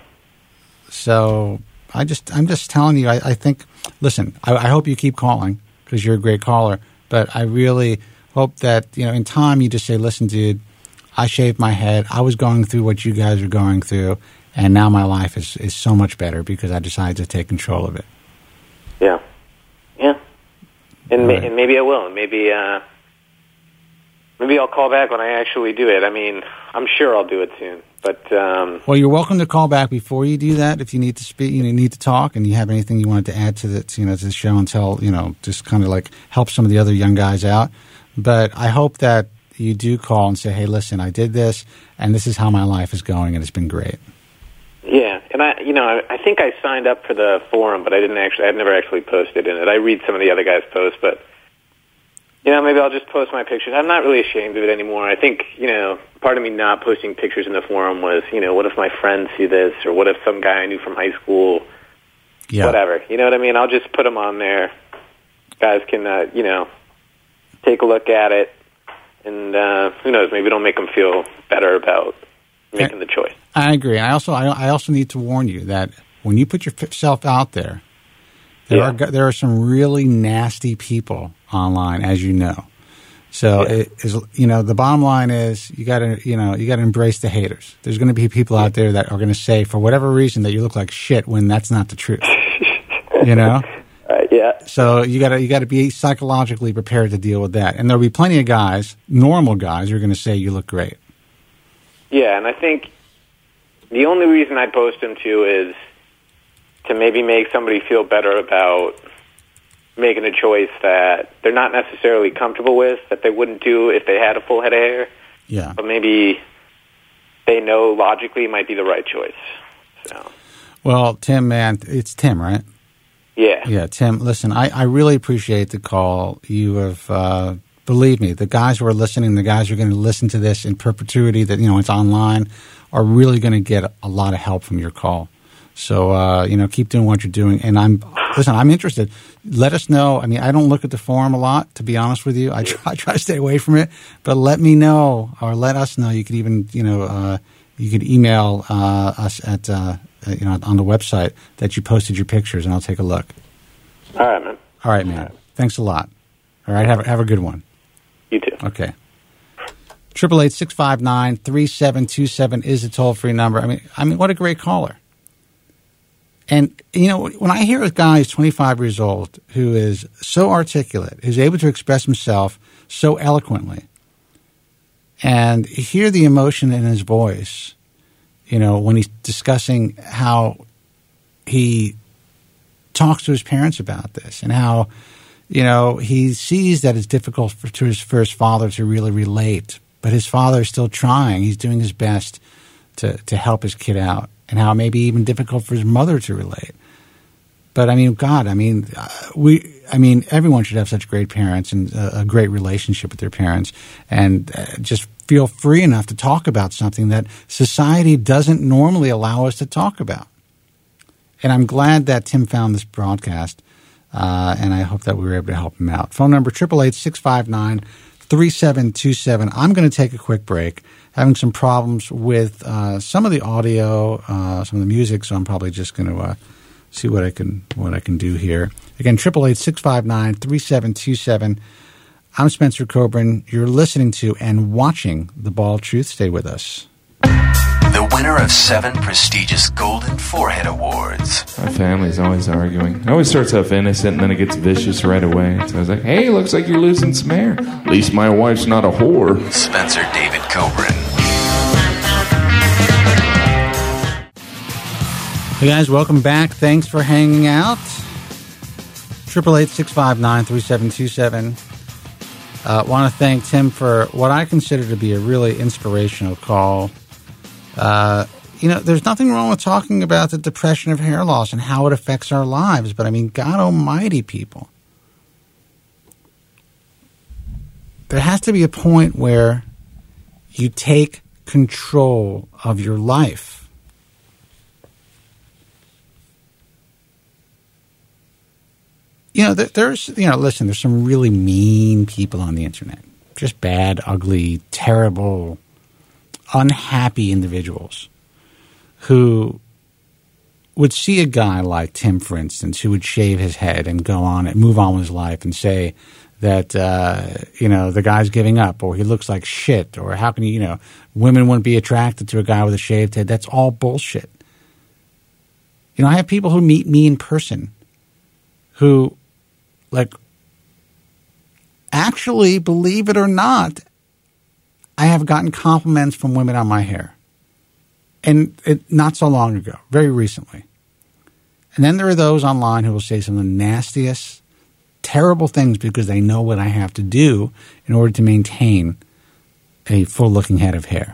So I'm just telling you. I think. Listen, I hope you keep calling because you're a great caller. But I really hope that in time you just say, listen, dude, I shaved my head. I was going through what you guys are going through, and now my life is so much better because I decided to take control of it. Yeah. Yeah. And, right. And maybe I will. And maybe I'll call back when I actually do it. I mean, I'm sure I'll do it soon. But well, you're welcome to call back before you do that if you need to speak. You need to talk, and you have anything you wanted to add to the to the show and tell just kind of like help some of the other young guys out. But I hope that you do call and say, hey, listen, I did this, and this is how my life is going, and it's been great. Yeah, and I think I signed up for the forum, but I'd never actually posted in it. I read some of the other guys' posts, but maybe I'll just post my pictures. I'm not really ashamed of it anymore. I think, part of me not posting pictures in the forum was, what if my friends see this, or what if some guy I knew from high school, whatever. You know what I mean? I'll just put them on there. Guys can, take a look at it, and who knows, maybe it'll make them feel better about making the choice. I agree. I also need to warn you that when you put yourself out there, there are some really nasty people online, as you know. So it is, the bottom line is you got to embrace the haters. There's going to be people out there that are going to say for whatever reason that you look like shit when that's not the truth. Yeah. So you got to be psychologically prepared to deal with that. And there'll be plenty of guys, normal guys, who are going to say you look great. Yeah, and I think the only reason I post them too is to maybe make somebody feel better about making a choice that they're not necessarily comfortable with, that they wouldn't do if they had a full head of hair. Yeah. But maybe they know logically it might be the right choice. So. Well, Tim, man, it's Tim, right? Yeah. Yeah, Tim, listen, I really appreciate the call. You have, believe me, the guys who are listening, the guys who are going to listen to this in perpetuity, that, it's online, are really going to get a lot of help from your call. So, keep doing what you're doing. And I'm interested. Let us know. I mean, I don't look at the forum a lot, to be honest with you. I try to stay away from it. But let me know, or let us know. You could even, you could email us at, on the website that you posted your pictures, and I'll take a look. All right, man. All right, man. All right. Thanks a lot. All right, have a good one. You too. Okay. 888-659-3727 is the toll-free number. I mean, what a great caller. And, when I hear a guy who's 25 years old who is so articulate, who's able to express himself so eloquently, and hear the emotion in his voice, when he's discussing how he talks to his parents about this and how, he sees that it's difficult for his father to really relate, but his father is still trying. He's doing his best to help his kid out, and how it may be even difficult for his mother to relate. But God, everyone should have such great parents and a great relationship with their parents, and just feel free enough to talk about something that society doesn't normally allow us to talk about. And I'm glad that Tim found this broadcast, and I hope that we were able to help him out. Phone number 888-659-3727. I'm going to take a quick break. Having some problems with some of the audio, some of the music, so I'm probably just going to see what I can do here. Again, 888-659-3727. I'm Spencer Coburn. You're listening to and watching The Bald Truth. Stay with us. The winner of 7 prestigious Golden Forehead Awards. My family's always arguing. It always starts off innocent and then it gets vicious right away. So I was like, hey, looks like you're losing some hair. At least my wife's not a whore. Spencer David Coburn. Hey guys, welcome back. Thanks for hanging out. 888-659-3727. Want to thank Tim for what I consider to be a really inspirational call. there's nothing wrong with talking about the depression of hair loss and how it affects our lives. But I mean, God almighty, people. There has to be a point where you take control of your life. Listen, there's some really mean people on the internet. Just bad, ugly, terrible, unhappy individuals who would see a guy like Tim, for instance, who would shave his head and go on and move on with his life and say that, the guy's giving up, or he looks like shit, or how can women wouldn't be attracted to a guy with a shaved head. That's all bullshit. I have people who meet me in person who, actually, believe it or not, I have gotten compliments from women on my hair. And not so long ago, very recently. And then there are those online who will say some of the nastiest, terrible things because they know what I have to do in order to maintain a full-looking head of hair.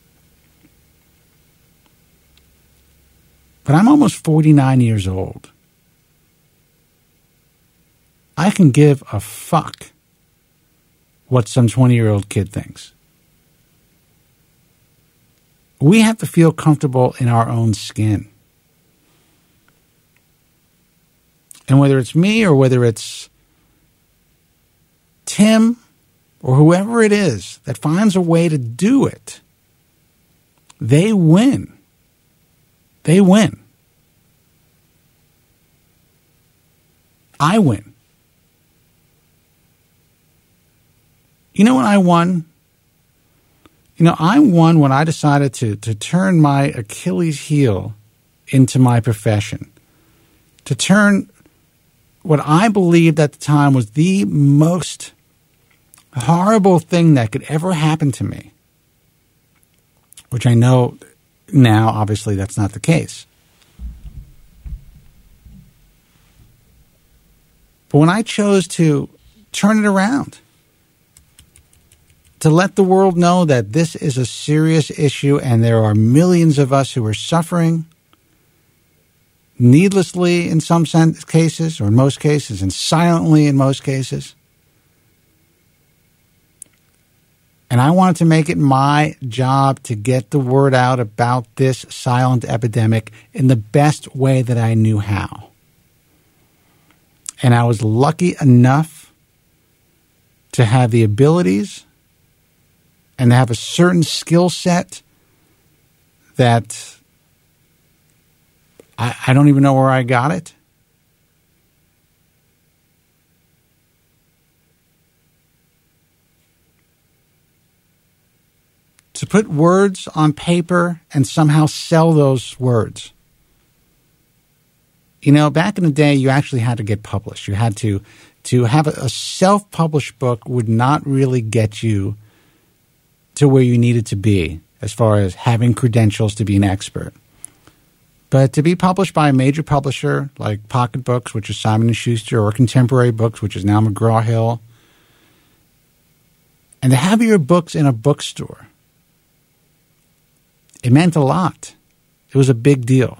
But I'm almost 49 years old. I can give a fuck what some 20-year-old kid thinks. We have to feel comfortable in our own skin. And whether it's me or whether it's Tim or whoever it is that finds a way to do it, they win. They win. I win. You know when I won? I won when I decided to turn my Achilles heel into my profession. To turn what I believed at the time was the most horrible thing that could ever happen to me. Which I know now, obviously, that's not the case. But when I chose to turn it around, to let the world know that this is a serious issue and there are millions of us who are suffering needlessly in some cases, or in most cases, and silently in most cases. And I wanted to make it my job to get the word out about this silent epidemic in the best way that I knew how. And I was lucky enough to have the abilities and have a certain skill set that I don't even know where I got it. To put words on paper and somehow sell those words. Back in the day, you actually had to get published. You had to have a self-published book would not really get you to where you needed to be as far as having credentials to be an expert. But to be published by a major publisher like Pocket Books, which is Simon & Schuster, or Contemporary Books, which is now McGraw-Hill, and to have your books in a bookstore, it meant a lot. It was a big deal.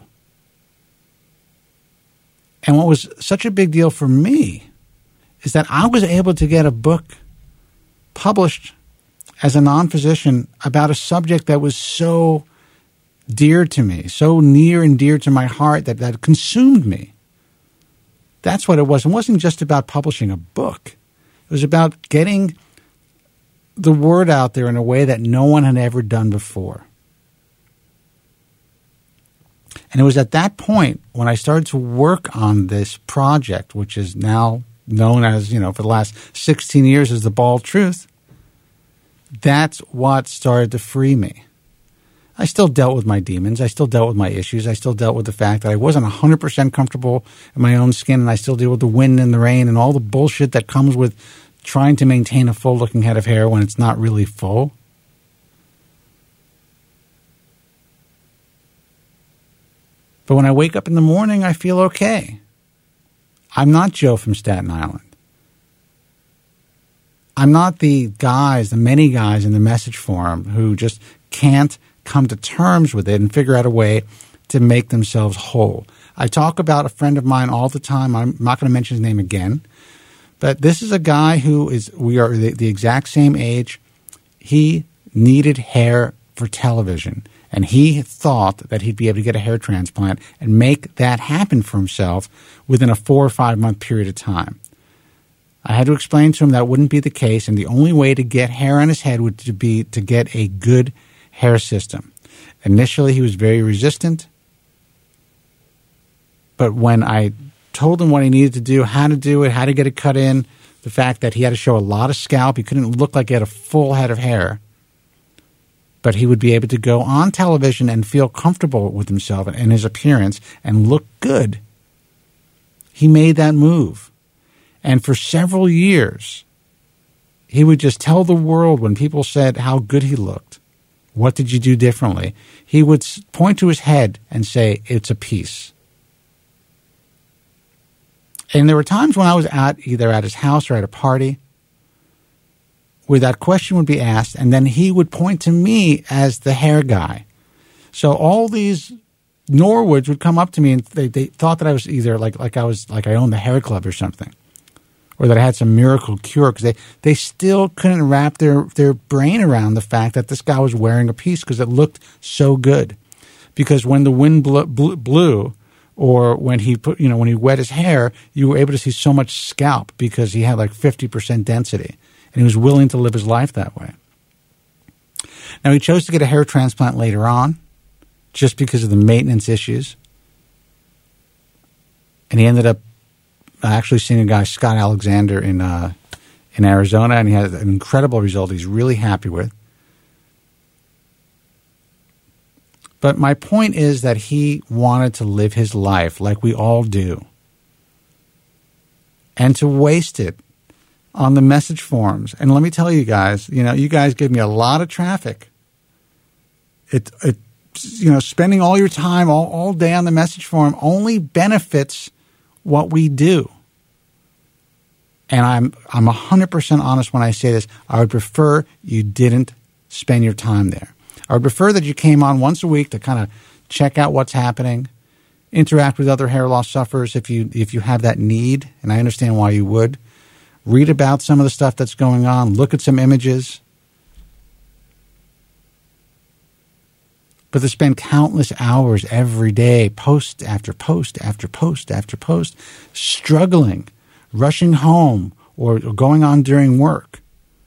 And what was such a big deal for me is that I was able to get a book published as a non-physician about a subject that was so dear to me, so near and dear to my heart that consumed me. That's what it was. It wasn't just about publishing a book. It was about getting the word out there in a way that no one had ever done before. And it was at that point when I started to work on this project, which is now known as, for the last 16 years as The Bald Truth. That's what started to free me. I still dealt with my demons. I still dealt with my issues. I still dealt with the fact that I wasn't 100% comfortable in my own skin, and I still deal with the wind and the rain and all the bullshit that comes with trying to maintain a full-looking head of hair when it's not really full. But when I wake up in the morning, I feel okay. I'm not Joe from Staten Island. I'm not the many guys in the message forum who just can't come to terms with it and figure out a way to make themselves whole. I talk about a friend of mine all the time. I'm not going to mention his name again, but this is a guy we are the exact same age. He needed hair for television, and he thought that he'd be able to get a hair transplant and make that happen for himself within a 4 or 5 month period of time. I had to explain to him that wouldn't be the case, and the only way to get hair on his head would be to get a good hair system. Initially, he was very resistant, but when I told him what he needed to do, how to do it, how to get it cut in, the fact that he had to show a lot of scalp, he couldn't look like he had a full head of hair, but he would be able to go on television and feel comfortable with himself and his appearance and look good. He made that move. And for several years, he would just tell the world when people said how good he looked. What did you do differently? He would point to his head and say, it's a piece. And there were times when I was either at his house or at a party where that question would be asked, and then he would point to me as the hair guy. So all these Norwoods would come up to me, and they thought that I was either like I owned the hair club or something, or that I had some miracle cure, because they still couldn't wrap their brain around the fact that this guy was wearing a piece because it looked so good. Because when the wind blew or when he when he wet his hair, you were able to see so much scalp because he had like 50% density, and he was willing to live his life that way. Now, he chose to get a hair transplant later on just because of the maintenance issues, and he ended up actually seeing a guy, Scott Alexander, in Arizona, and he had an incredible result he's really happy with. But my point is that he wanted to live his life like we all do. And to waste it on the message forums. And let me tell you guys, you guys give me a lot of traffic. Spending all your time all day on the message forum only benefits what we do. And I'm 100% honest when I say this. I would prefer you didn't spend your time there. I would prefer that you came on once a week to kind of check out what's happening, interact with other hair loss sufferers if you have that need, and I understand why you would. Read about some of the stuff that's going on. Look at some images. But to spend countless hours every day, post after post after post after post, struggling, rushing home, or going on during work.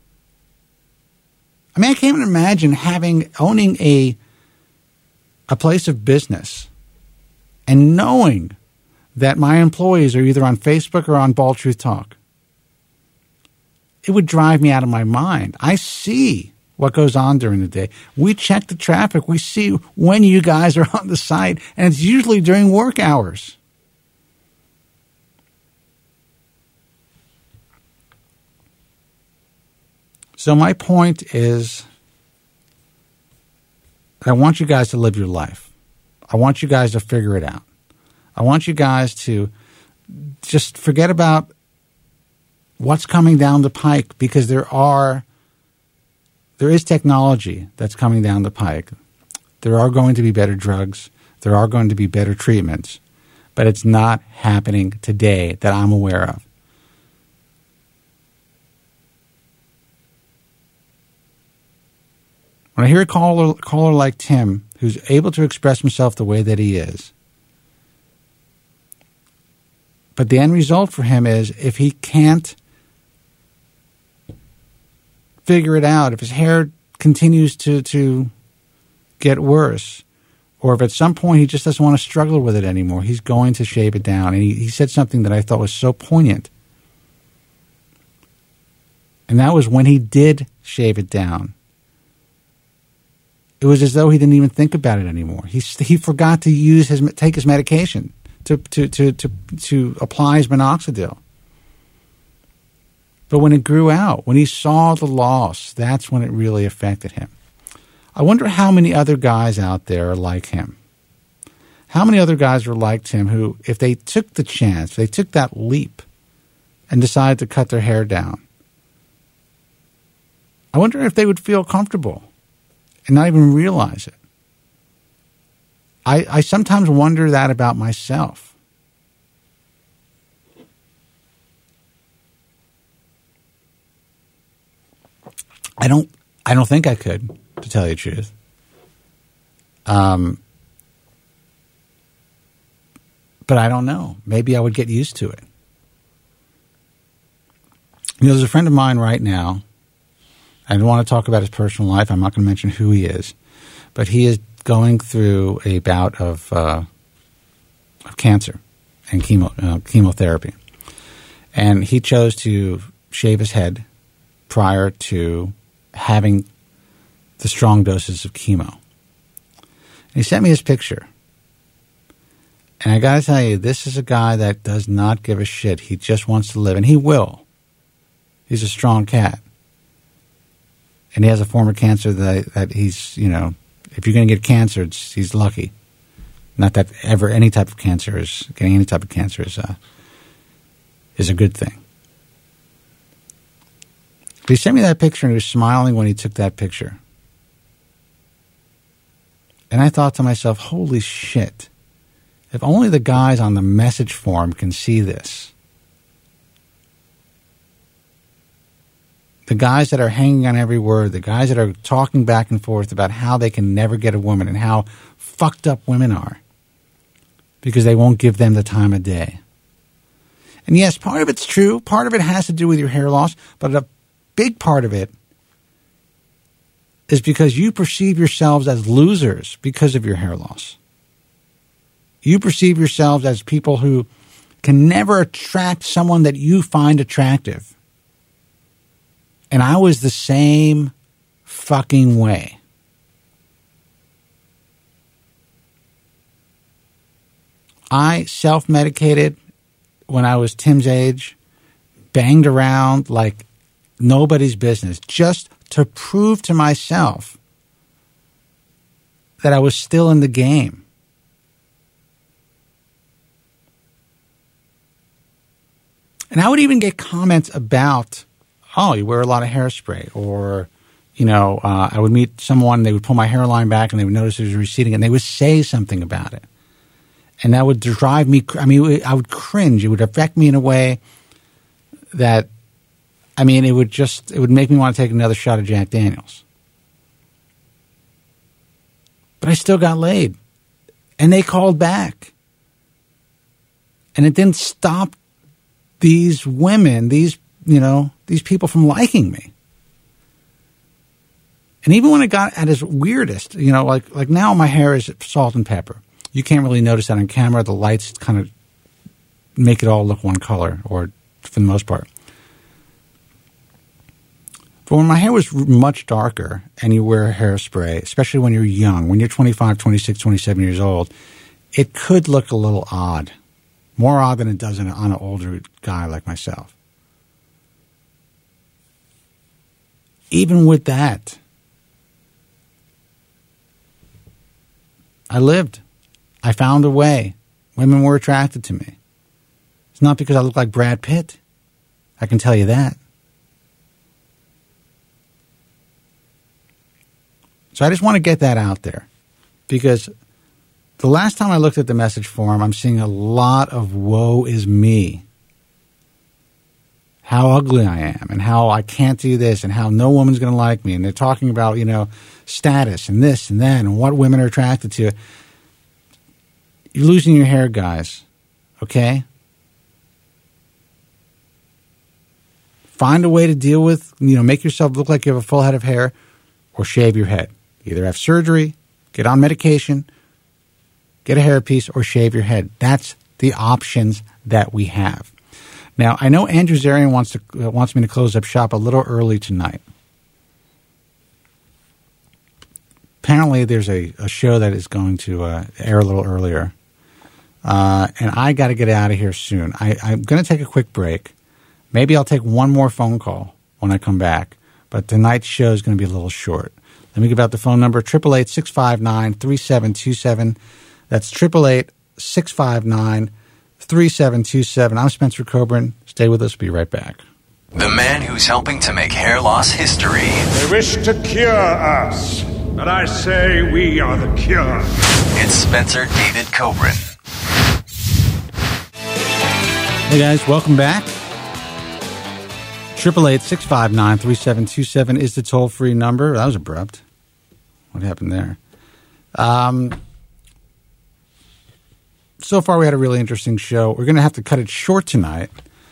I mean, I can't even imagine owning a place of business and knowing that my employees are either on Facebook or on Bald Truth Talk. It would drive me out of my mind. I see what goes on during the day. We check the traffic. We see when you guys are on the site, and it's usually during work hours. So my point is, I want you guys to live your life. I want you guys to figure it out. I want you guys to just forget about what's coming down the pike, because there is technology that's coming down the pike. There are going to be better drugs. There are going to be better treatments, but it's not happening today that I'm aware of. When I hear a caller like Tim, who's able to express himself the way that he is, but the end result for him is, if he can't figure it out, if his hair continues to get worse, or if at some point he just doesn't want to struggle with it anymore, he's going to shave it down. And he said something that I thought was so poignant. And that was when he did shave it down. It was as though he didn't even think about it anymore. He forgot to take his medication to apply his minoxidil. But when it grew out, when he saw the loss, that's when it really affected him. I wonder how many other guys out there are like him. How many other guys are like Tim who, if they took the chance, they took that leap and decided to cut their hair down, I wonder if they would feel comfortable and not even realize it. I sometimes wonder that about myself. I don't think I could, to tell you the truth. But I don't know. Maybe I would get used to it. There's a friend of mine right now. I don't want to talk about his personal life. I'm not going to mention who he is. But he is going through a bout of cancer and chemotherapy. And he chose to shave his head prior to having the strong doses of chemo. And he sent me his picture. And I got to tell you, this is a guy that does not give a shit. He just wants to live, and he will. He's a strong cat. And he has a form of cancer that he's, if you're going to get cancer, he's lucky. Not that ever getting any type of cancer is a good thing. But he sent me that picture, and he was smiling when he took that picture. And I thought to myself, holy shit. If only the guys on the message form can see this. The guys that are hanging on every word, the guys that are talking back and forth about how they can never get a woman and how fucked up women are because they won't give them the time of day. And yes, part of it's true. Part of it has to do with your hair loss, but a big part of it is because you perceive yourselves as losers because of your hair loss. You perceive yourselves as people who can never attract someone that you find attractive. And I was the same fucking way. I self-medicated when I was Tim's age, banged around like nobody's business, just to prove to myself that I was still in the game. And I would even get comments about, oh, you wear a lot of hairspray. Or, I would meet someone, they would pull my hairline back and they would notice it was receding and they would say something about it. And that would drive me, I would cringe. It would affect me in a way that, it would make me want to take another shot of Jack Daniels. But I still got laid. And they called back. And it didn't stop these women, these people from liking me. And even when it got at its weirdest, like now my hair is salt and pepper. You can't really notice that on camera. The lights kind of make it all look one color, or for the most part. But when my hair was much darker and you wear hairspray, especially when you're young, when you're 25, 26, 27 years old, it could look a little odd. More odd than it does on an older guy like myself. Even with that, I lived. I found a way. Women were attracted to me. It's not because I look like Brad Pitt. I can tell you that. So I just want to get that out there. Because the last time I looked at the message form, I'm seeing a lot of woe is me. How ugly I am and how I can't do this and how no woman's going to like me. And they're talking about, status and this and that and what women are attracted to. You're losing your hair, guys. Okay? Find a way to deal with, make yourself look like you have a full head of hair or shave your head. Either have surgery, get on medication, get a hairpiece, or shave your head. That's the options that we have. Now, I know Andrew Zarian wants me to close up shop a little early tonight. Apparently, there's a show that is going to air a little earlier. And I got to get out of here soon. I'm going to take a quick break. Maybe I'll take one more phone call when I come back. But tonight's show is going to be a little short. Let me give out the phone number, 888-659-3727. That's 888-659-3727. I'm Spencer Coburn. Stay with us. Be right back. The man who's helping to make hair loss history. They wish to cure us, but I say we are the cure. It's Spencer David Coburn. Hey guys, welcome back. 888-659-3727 is the toll-free number. That was abrupt. What happened there? So far we had a really interesting show. We're going to have to cut it short tonight.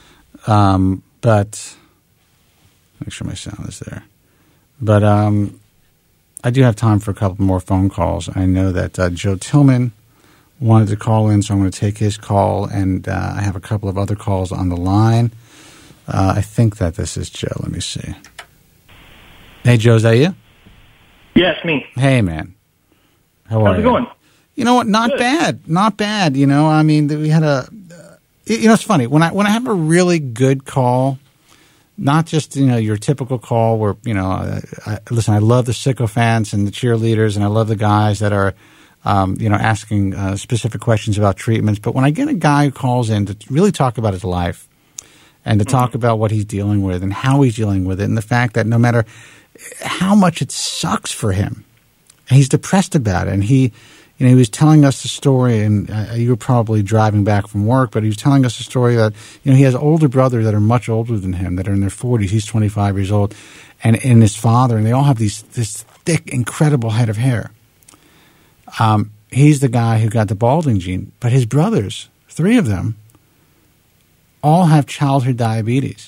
But make sure my sound is there. But I do have time for a couple more phone calls. I know that Joe Tillman wanted to call in, so I'm going to take his call, and I have a couple of other calls on the line. I think that this is Joe. Let me see. Hey, Joe, is that you? Yes, me. Hey, man. How are you? How's it going? You know what? Not bad. Not bad. You know, I mean, we had a... You know, it's funny. When I have a really good call, not just, you know, your typical call where, you know, listen, I love the sycophants and the cheerleaders, and I love the guys that are, you know, asking specific questions about treatments. But when I get a guy who calls in to really talk about his life and to talk about what he's dealing with and how he's dealing with it, and the fact that no matter how much it sucks for him, and he's depressed about it, and he was telling us the story, and you were probably driving back from work, but he was telling us the story that, you know, he has older brothers that are much older than him, that are in their 40s. He's 25 years old, and his father, and they all have this thick, incredible head of hair. He's the guy who got the balding gene, but his brothers, 3 of them, all have childhood diabetes.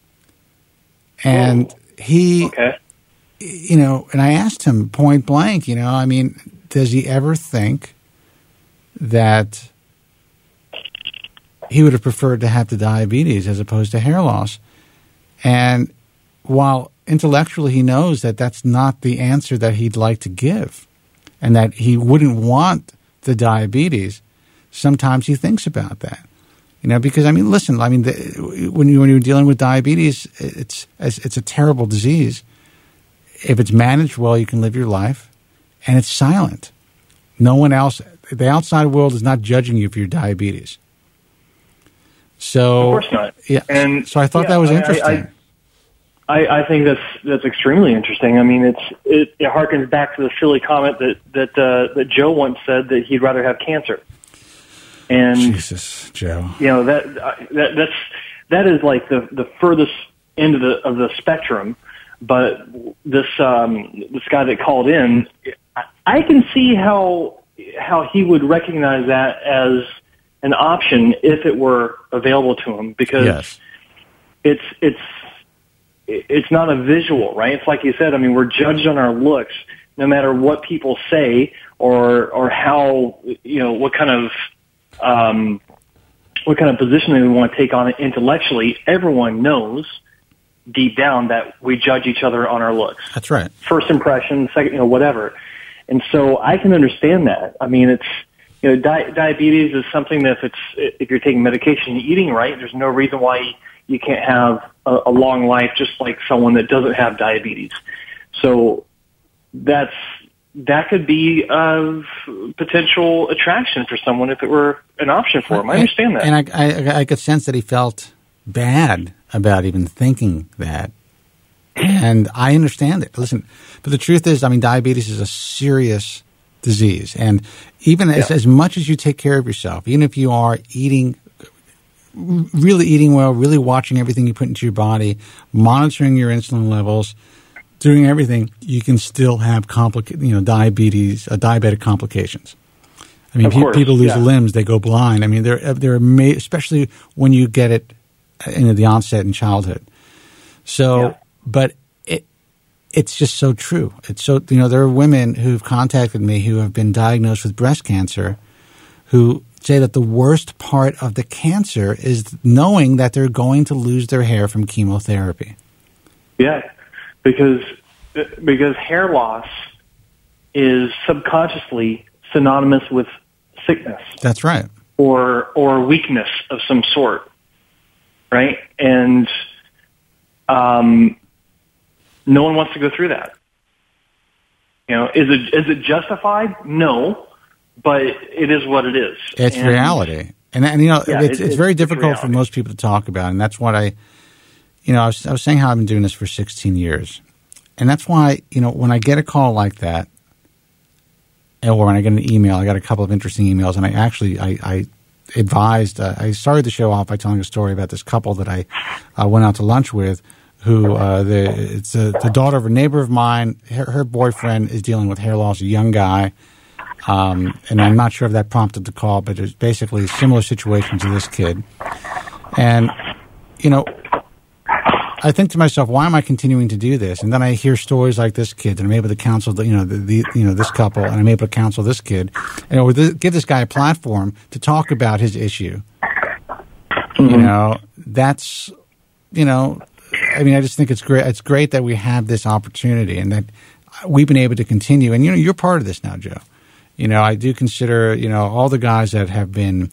And he, you know, and I asked him point blank, you know, I mean, does he ever think that he would have preferred to have the diabetes as opposed to hair loss? And while intellectually he knows that that's not the answer that he'd like to give and that he wouldn't want the diabetes, sometimes he thinks about that. You know, because, I mean, listen, I mean, when you're dealing with diabetes, it's a terrible disease. If it's managed well, you can live your life. And it's silent. No one else, the outside world is not judging you for your diabetes. So, of course not. Yeah. And so I thought that was interesting. I think that's extremely interesting. I mean, it harkens back to the silly comment that Joe once said that he'd rather have cancer. And Jesus, Joe. You know, that is like the furthest end of the spectrum. But this guy that called in, I can see how he would recognize that as an option if it were available to him, because it's not a visual, right? It's like you said. I mean, we're judged on our looks, no matter what people say or how, you know, what kind of position they want to take on it intellectually. Everyone knows deep down that we judge each other on our looks. That's right. First impression, second, you know, whatever. And so I can understand that. I mean, it's, you know, diabetes is something that if you're taking medication and eating right, there's no reason why you can't have a long life just like someone that doesn't have diabetes. So that could be of potential attraction for someone if it were an option for him. I understand that. And I could sense that he felt bad about even thinking that. And I understand it. Listen, but the truth is, I mean, diabetes is a serious disease. And even as much as you take care of yourself, even if you are really eating well, really watching everything you put into your body, monitoring your insulin levels, doing everything, you can still have diabetes, diabetic complications. I mean, people lose limbs, they go blind. I mean, they're especially when you get it in the onset in childhood. So, but it's just so true. It's so, you know, there are women who've contacted me who have been diagnosed with breast cancer who say that the worst part of the cancer is knowing that they're going to lose their hair from chemotherapy. Yeah, because hair loss is subconsciously synonymous with sickness. That's right. Or weakness of some sort, right? And no one wants to go through that. You know, is it justified? No, but it is what it is. It's reality. And you know, it's very difficult for most people to talk about, and that's what I was saying how I've been doing this for 16 years. And that's why, when I get a call like that, or when I get an email, I got a couple of interesting emails, and I advised, I started the show off by telling a story about this couple that I went out to lunch with, who it's the daughter of a neighbor of mine. Her boyfriend is dealing with hair loss, a young guy. And I'm not sure if that prompted the call, but it's basically a similar situation to this kid. And, I think to myself, why am I continuing to do this? And then I hear stories like this kid, and I'm able to counsel, this couple, and I'm able to counsel this kid, and give this guy a platform to talk about his issue. Mm-hmm. That's, I just think it's great. It's great that we have this opportunity and that we've been able to continue. And, you're part of this now, Joe. I do consider, all the guys that have been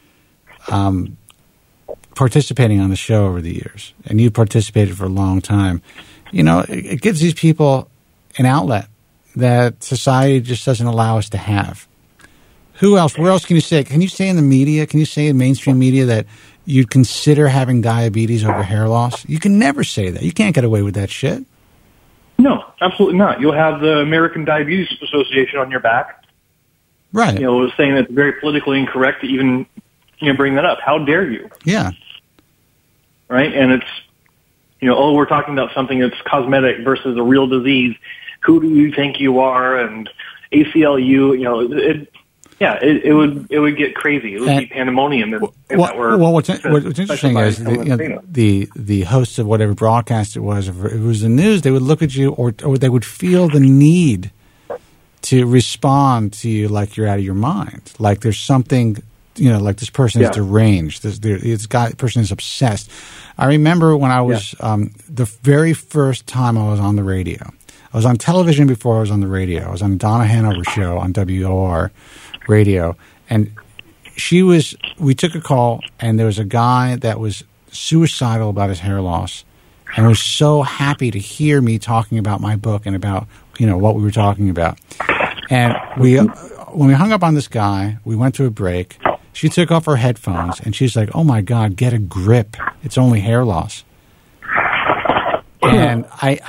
participating on the show over the years, and you participated for a long time, it gives these people an outlet that society just doesn't allow us to have. Who else? Where else can you say? Can you say in the media, can you say in mainstream media that you'd consider having diabetes over hair loss? You can never say that. You can't get away with that shit. No, absolutely not. You'll have the American Diabetes Association on your back. Right. Saying that it's very politically incorrect to even, bring that up. How dare you? Yeah. Right? And it's, we're talking about something that's cosmetic versus a real disease. Who do you think you are? And ACLU, it would get crazy. It would be pandemonium if that were. Well, what's interesting is the hosts of whatever broadcast it was, if it was the news, they would look at you or they would feel the need to respond to you like you're out of your mind, like there's something, like this person is deranged. This person is obsessed. I remember when I was the very first time I was on the radio. I was on television before I was on the radio. I was on Donna Hanover show on WOR radio, and we took a call, and there was a guy that was suicidal about his hair loss, and was so happy to hear me talking about my book and about what we were talking about. And when we hung up on this guy, we went to a break. She took off her headphones, and she's like, "Oh my God, get a grip! It's only hair loss." And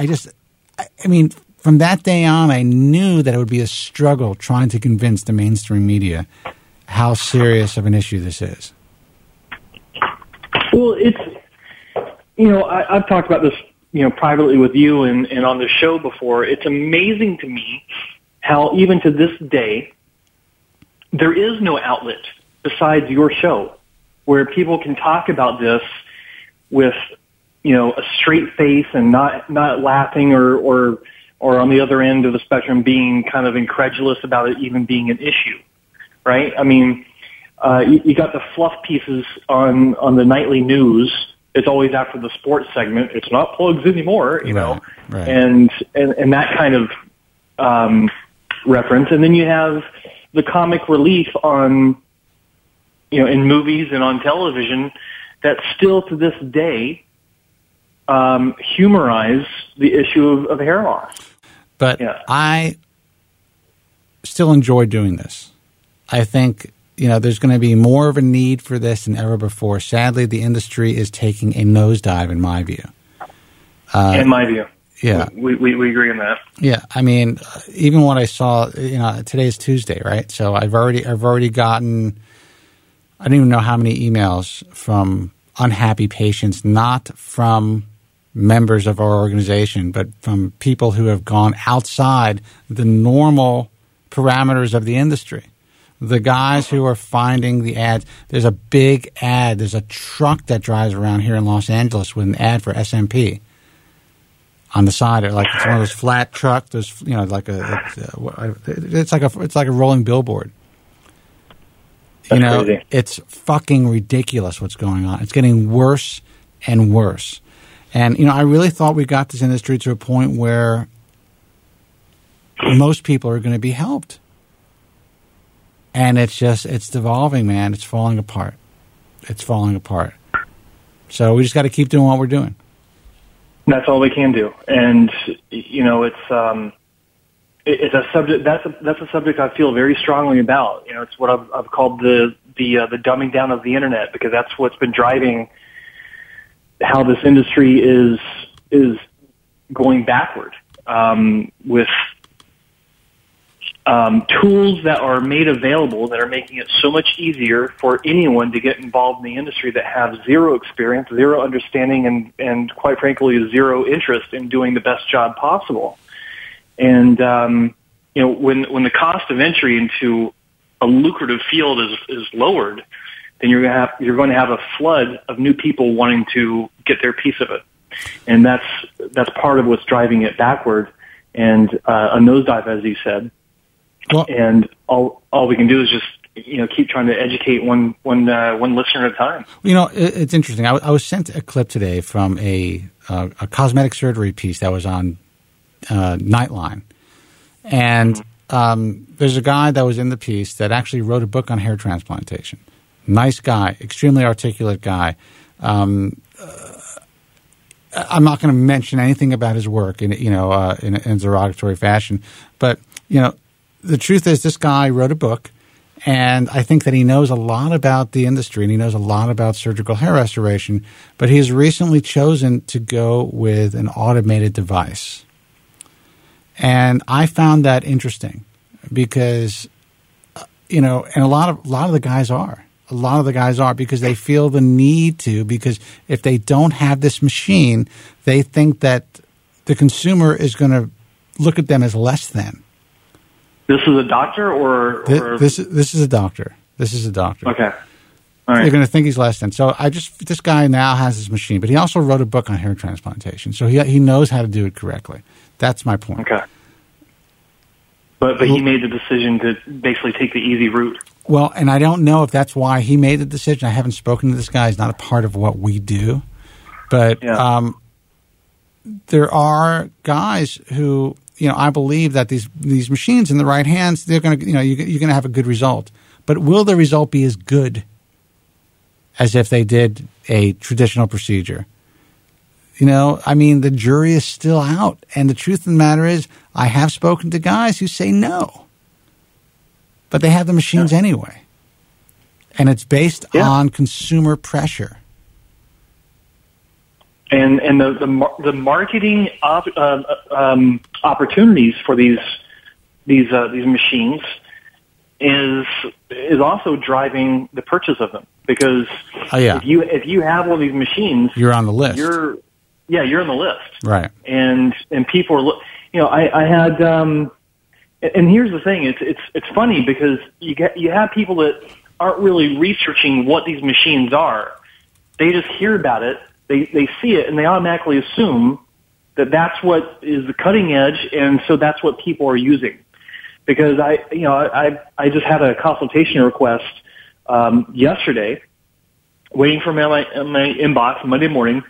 from that day on, I knew that it would be a struggle trying to convince the mainstream media how serious of an issue this is. Well, it's, I've talked about this, privately with you and on the show before. It's amazing to me how even to this day, there is no outlet besides your show where people can talk about this with, a straight face and not laughing or on the other end of the spectrum being kind of incredulous about it even being an issue, right? I mean, you got the fluff pieces on the nightly news. It's always after the sports segment. It's not plugs anymore, know, right. And that kind of reference. And then you have the comic relief on, in movies and on television that still to this day humorize the issue of hair loss. But I still enjoy doing this. I think, there's going to be more of a need for this than ever before. Sadly, the industry is taking a nosedive, in my view. In my view. Yeah. We agree on that. Yeah. I mean, even what I saw, today is Tuesday, right? So I've already gotten, I don't even know how many emails from unhappy patients, not from members of our organization, but from people who have gone outside the normal parameters of the industry. The guys who are finding the ads, there's a big ad, there's a truck that drives around here in Los Angeles with an ad for SMP on the side. It's one of those flat trucks. There's, it's like a rolling billboard. That's crazy. It's fucking ridiculous what's going on. It's getting worse and worse. And, I really thought we got this industry to a point where most people are going to be helped. And it's devolving, man. It's falling apart. So we just got to keep doing what we're doing. That's all we can do. And, it's a subject, that's a subject I feel very strongly about. It's what I've called the dumbing down of the internet, because that's what's been driving how this industry is going backward with tools that are made available that are making it so much easier for anyone to get involved in the industry that have zero experience, zero understanding, and quite frankly, zero interest in doing the best job possible. And when the cost of entry into a lucrative field is lowered, then you're going to have a flood of new people wanting to get their piece of it, and that's part of what's driving it backward and a nosedive, as you said. Well, and all we can do is just keep trying to educate one listener at a time. It's interesting. I was sent a clip today from a cosmetic surgery piece that was on Nightline, and there's a guy that was in the piece that actually wrote a book on hair transplantation. Nice guy, extremely articulate guy. I'm not going to mention anything about his work in a derogatory fashion, but the truth is this guy wrote a book, and I think that he knows a lot about the industry and he knows a lot about surgical hair restoration, but he has recently chosen to go with an automated device. And I found that interesting because, and a lot of the guys are. A lot of the guys are because they feel the need to, because if they don't have this machine, they think that the consumer is going to look at them as less than. This is a doctor or this is a doctor. This is a doctor. Okay. All right. They're going to think he's less than. So this guy now has his machine, but he also wrote a book on hair transplantation. So he knows how to do it correctly. That's my point. Okay. But he made the decision to basically take the easy route. Well, and I don't know if that's why he made the decision. I haven't spoken to this guy. He's not a part of what we do. But there are guys who, I believe that these machines in the right hands, they're going to, you're going to have a good result. But will the result be as good as if they did a traditional procedure? The jury is still out. And the truth of the matter is, I have spoken to guys who say no. But they have the machines anyway. And it's based on consumer pressure. And the marketing opportunities for these machines is also driving the purchase of them, because if you have one of these machines, you're on the list. You're on the list, right? And people are, I had, and here's the thing: it's funny because you have people that aren't really researching what these machines are. They just hear about it. They see it and they automatically assume that that's what is the cutting edge, and so that's what people are using. Because I just had a consultation request yesterday, waiting for my inbox Monday morning.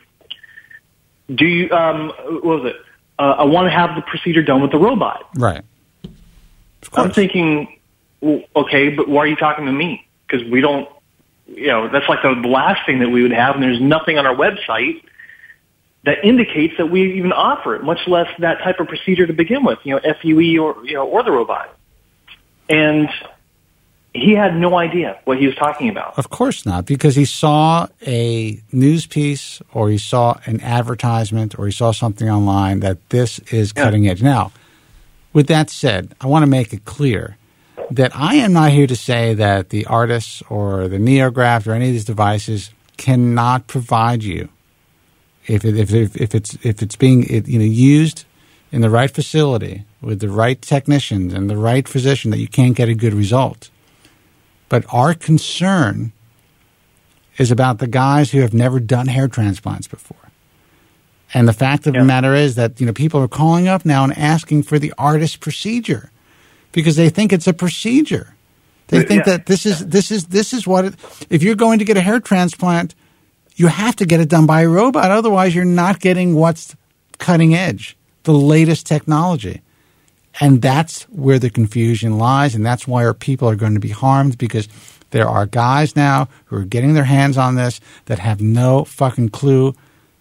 Do you what was it? I want to have the procedure done with the robot. Right. I'm thinking, well, okay, but why are you talking to me? Because we don't. That's like the last thing that we would have, and there's nothing on our website that indicates that we even offer it, much less that type of procedure to begin with, FUE or the robot. And he had no idea what he was talking about. Of course not, because he saw a news piece or he saw an advertisement or he saw something online that this is cutting edge. Now, with that said, I want to make it clear that I am not here to say that the Artis or the NeoGraft or any of these devices cannot provide you, if it's being used in the right facility with the right technicians and the right physician, that you can't get a good result. But our concern is about the guys who have never done hair transplants before. And the fact of the matter is that people are calling up now and asking for the Artis procedure, because they think it's a procedure. They think that this is what it, if you're going to get a hair transplant, you have to get it done by a robot. Otherwise, you're not getting what's cutting edge, the latest technology. And that's where the confusion lies, and that's why our people are going to be harmed, because there are guys now who are getting their hands on this that have no fucking clue.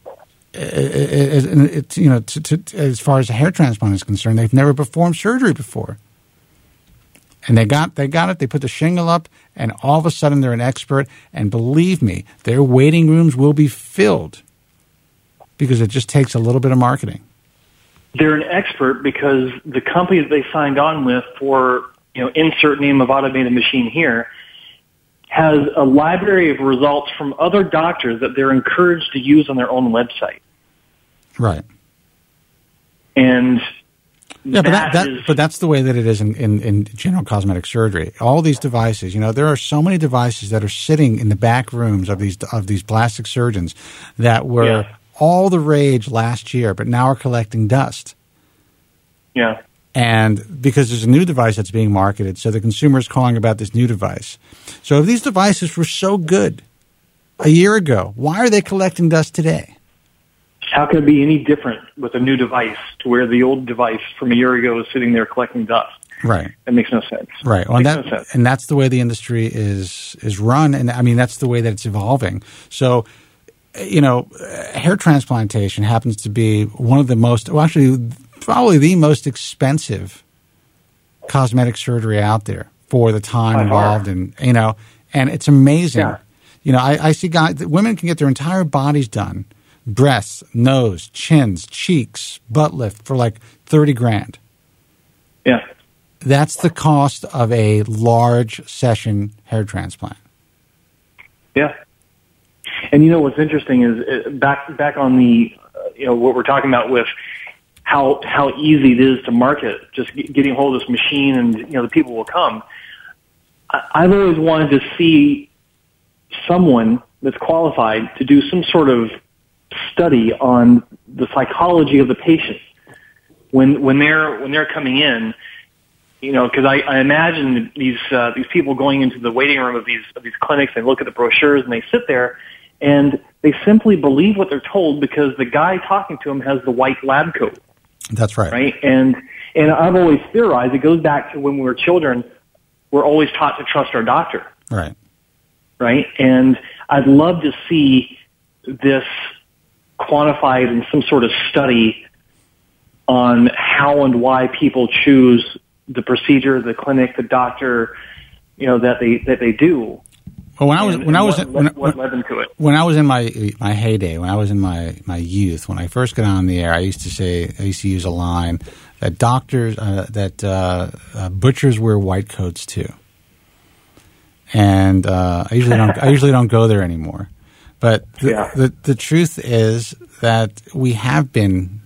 As far as a hair transplant is concerned, they've never performed surgery before. And they got it. They put the shingle up, and all of a sudden they're an expert. And believe me, their waiting rooms will be filled because it just takes a little bit of marketing. They're an expert because the company that they signed on with for, insert name of automated machine here, has a library of results from other doctors that they're encouraged to use on their own website. Right. And yeah, but that's the way that it is in general cosmetic surgery. All these devices, there are so many devices that are sitting in the back rooms of these plastic surgeons that were all the rage last year, but now are collecting dust. Yeah. And because there's a new device that's being marketed, so the consumer is calling about this new device. So if these devices were so good a year ago, why are they collecting dust today? How can it be any different with a new device to where the old device from a year ago is sitting there collecting dust? Right. That makes no sense. Right. Well, and that's the way the industry is run. And I mean, that's the way that it's evolving. So, hair transplantation happens to be one of the probably the most expensive cosmetic surgery out there for the time involved. And, and it's amazing. Yeah. I see women can get their entire bodies done. Breasts, nose, chins, cheeks, butt lift for like $30,000. Yeah. That's the cost of a large session hair transplant. Yeah. And what's interesting is back on the, what we're talking about with how easy it is to market, just getting hold of this machine and, the people will come. I've always wanted to see someone that's qualified to do some sort of study on the psychology of the patient when they're coming in, because I imagine these people going into the waiting room of these clinics, they look at the brochures and they sit there and they simply believe what they're told because the guy talking to them has the white lab coat. That's right. Right. And I've always theorized it goes back to when we were children. We're always taught to trust our doctor. Right. Right. And I'd love to see this quantified in some sort of study on how and why people choose the procedure, the clinic, the doctor, that they do. Well, what led them to it? When I was in my heyday, when I was in my youth, when I first got on the air, I used to use a line that butchers wear white coats too. And I usually don't go there anymore. But the truth is that we have been,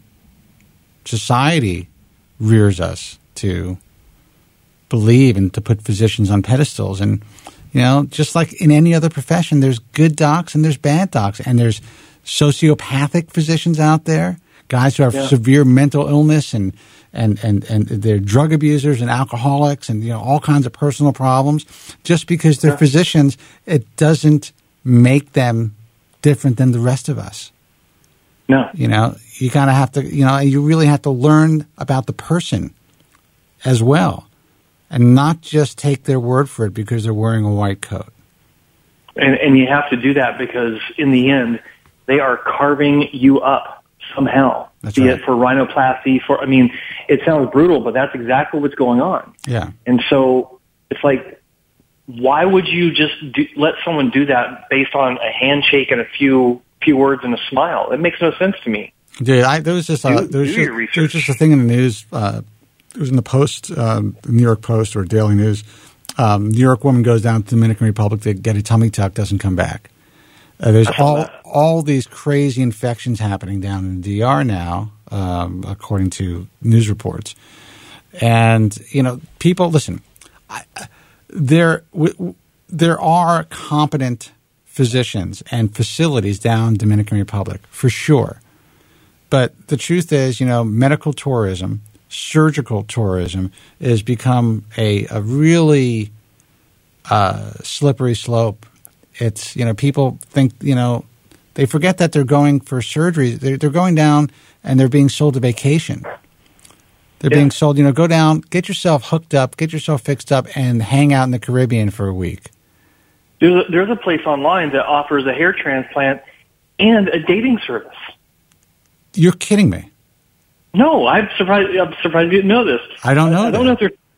society rears us to believe and to put physicians on pedestals. And, just like in any other profession, there's good docs and there's bad docs. And there's sociopathic physicians out there, guys who have severe mental illness and they're drug abusers and alcoholics and, all kinds of personal problems. Just because they're physicians, it doesn't make them different than the rest of us. No. You kind of have to, you really have to learn about the person as well and not just take their word for it because they're wearing a white coat. And you have to do that because in the end, they are carving you up somehow. That's be right. it for rhinoplasty, it sounds brutal, but that's exactly what's going on. Yeah. And so it's like, why would you just let someone do that based on a handshake and a few words and a smile? It makes no sense to me. Dude, there was just a thing in the news. It was in the Post, the New York Post or Daily News. New York woman goes down to the Dominican Republic to get a tummy tuck, doesn't come back. There's all these crazy infections happening down in the DR now, according to news reports. And people listen. There are competent physicians and facilities down in Dominican Republic for sure. But the truth is, medical tourism, surgical tourism has become a really slippery slope. It's, people think, they forget that they're going for surgery. They're going down and they're being sold a vacation. They're being sold, go down, get yourself hooked up, get yourself fixed up, and hang out in the Caribbean for a week. There's a place online that offers a hair transplant and a dating service. You're kidding me. No, I'm surprised you didn't know this. I don't know. I don't know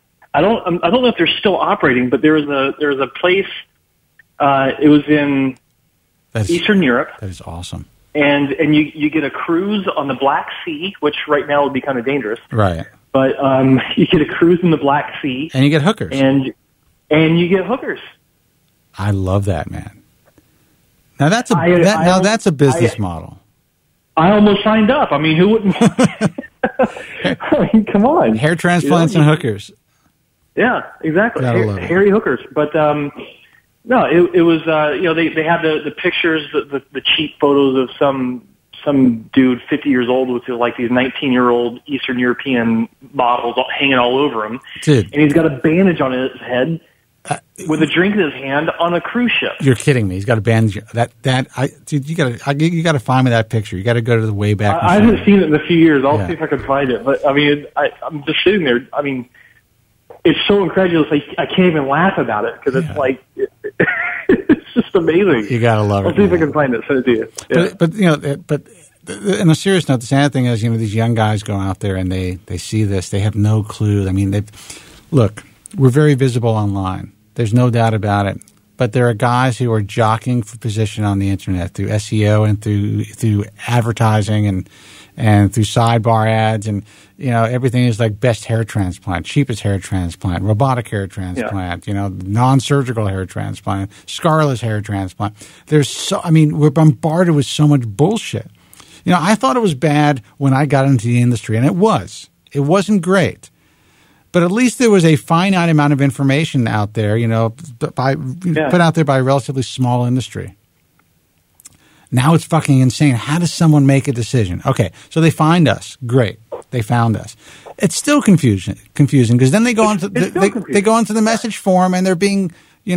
if they're still operating, but there was a place. It was in Eastern Europe. That is awesome. and you get a cruise on the Black Sea, which right now would be kind of dangerous. Right. But you get a cruise in the Black Sea, and you get hookers, and you get hookers. I love that, man. Now that's a business model. I almost signed up. I mean, who wouldn't? I mean, come on. Hair transplants and hookers. Yeah, exactly. Hairy hookers. But no, it was they had the pictures, the cheap photos of some dude 50 years old with like these 19-year-old Eastern European models hanging all over him. Dude. And he's got a bandage on his head with a drink in his hand on a cruise ship. You're kidding me. He's got a bandage. Dude, you got to find me that picture. You got to go to the way back. I haven't seen it in a few years. I'll see if I can find it. But I mean, I'm just sitting there. I mean, it's so incredulous. I can't even laugh about it because it's like it's just amazing. You gotta love it. I'll see if I can find it. Send it to you. Yeah. But on a serious note, the sad thing is, these young guys go out there and they see this. They have no clue. I mean, look, we're very visible online. There's no doubt about it. But there are guys who are jockeying for position on the internet through SEO and through advertising and through sidebar ads, and everything is like best hair transplant, cheapest hair transplant, robotic hair transplant, non-surgical hair transplant, scarless hair transplant. We're bombarded with so much bullshit. I thought it was bad when I got into the industry, and it was. It wasn't great. But at least there was a finite amount of information out there, put out there by a relatively small industry. Now it's fucking insane. How does someone make a decision? Okay, so they find us. Great, they found us. It's still confusing because then they go onto they go into the message forum and they're being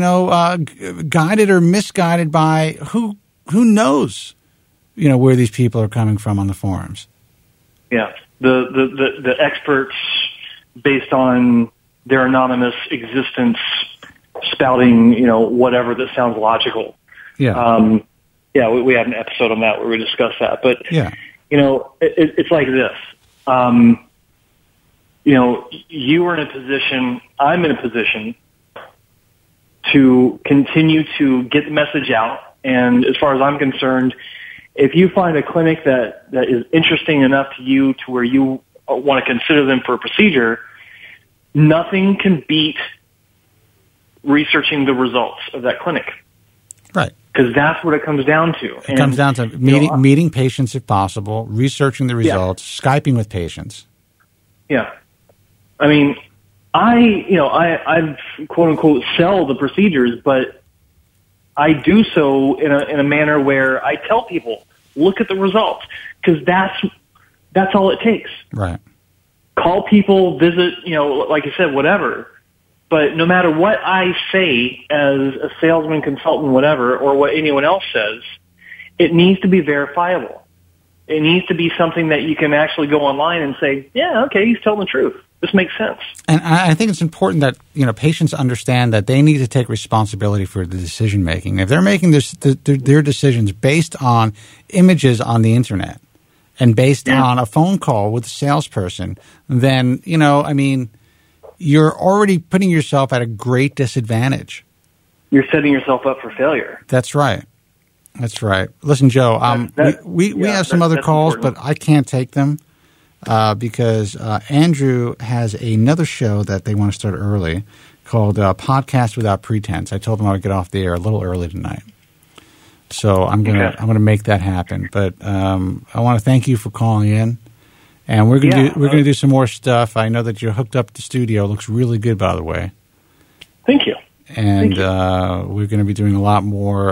guided or misguided by who knows where these people are coming from on the forums. Yeah, the experts, based on their anonymous existence, spouting whatever that sounds logical. Yeah. We had an episode on that where we discussed that. But, yeah. It's like this. You are in a position, I'm in a position to continue to get the message out. And as far as I'm concerned, if you find a clinic that is interesting enough to you to where you want to consider them for a procedure, nothing can beat researching the results of that clinic. Right. Because that's what it comes down to. It comes down to meeting patients if possible, researching the results, Skyping with patients. Yeah. I mean, I quote unquote sell the procedures, but I do so in a manner where I tell people, look at the results, because that's all it takes. Right. Call people, visit, like I said, whatever. But no matter what I say as a salesman, consultant, whatever, or what anyone else says, it needs to be verifiable. It needs to be something that you can actually go online and say, yeah, okay, he's telling the truth. This makes sense. And I think it's important that patients understand that they need to take responsibility for the decision making. If they're making their decisions based on images on the internet and based on a phone call with a salesperson, then you're already putting yourself at a great disadvantage. You're setting yourself up for failure. That's right. That's right. Listen, Joe, we have some other calls, important. but I can't take them because Andrew has another show that they want to start early called Podcast Without Pretense. I told them I would get off the air a little early tonight. So I'm gonna make that happen. But I want to thank you for calling in. And we're gonna do some more stuff. I know that you're hooked up to the studio. It looks really good, by the way. Thank you. And we're going to be doing a lot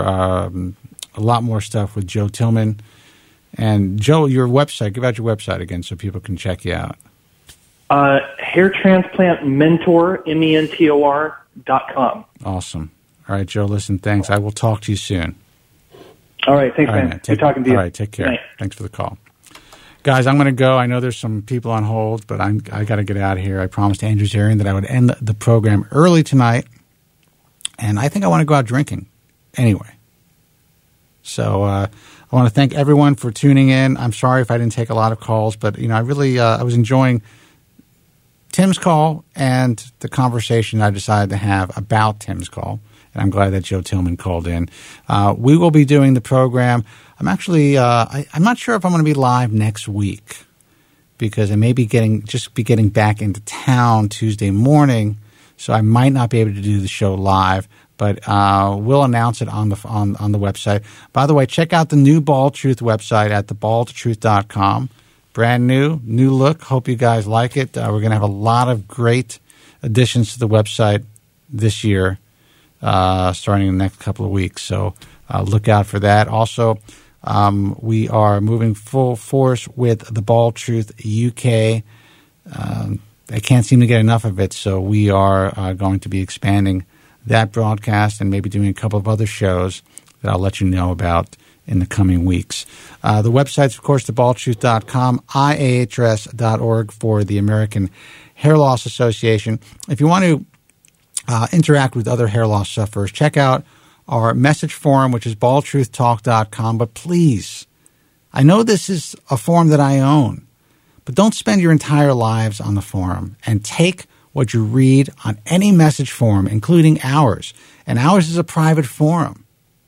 more stuff with Joe Tillman. And Joe, your website. Give out your website again so people can check you out. Hair Transplant Mentor, mentor.com. Awesome. All right, Joe. Listen, thanks. I will talk to you soon. All right, thanks, man. Good talking to you. All right, take care. Thanks for the call. Guys, I'm going to go. I know there's some people on hold, but I got to get out of here. I promised Andrew Zarian that I would end the program early tonight, and I think I want to go out drinking anyway. So I want to thank everyone for tuning in. I'm sorry if I didn't take a lot of calls, but I really I was enjoying Tim's call and the conversation I decided to have about Tim's call. And I'm glad that Joe Tillman called in. We will be doing the program. I'm actually, I'm not sure if I'm going to be live next week because I may be getting back into town Tuesday morning. So I might not be able to do the show live, but we'll announce it on the website. By the way, check out the new Bald Truth website at thebaldtruth.com. Brand new look. Hope you guys like it. We're going to have a lot of great additions to the website this year, starting in the next couple of weeks. So look out for that. Also, we are moving full force with the Bald Truth UK. I can't seem to get enough of it, so we are going to be expanding that broadcast and maybe doing a couple of other shows that I'll let you know about in the coming weeks. The website's, of course, thebaldtruth.com, IAHRS.org for the American Hair Loss Association. If you want to interact with other hair loss sufferers, check out our message forum, which is baldtruthtalk.com. But please, I know this is a forum that I own, but don't spend your entire lives on the forum, and take what you read on any message forum, including ours. And ours is a private forum.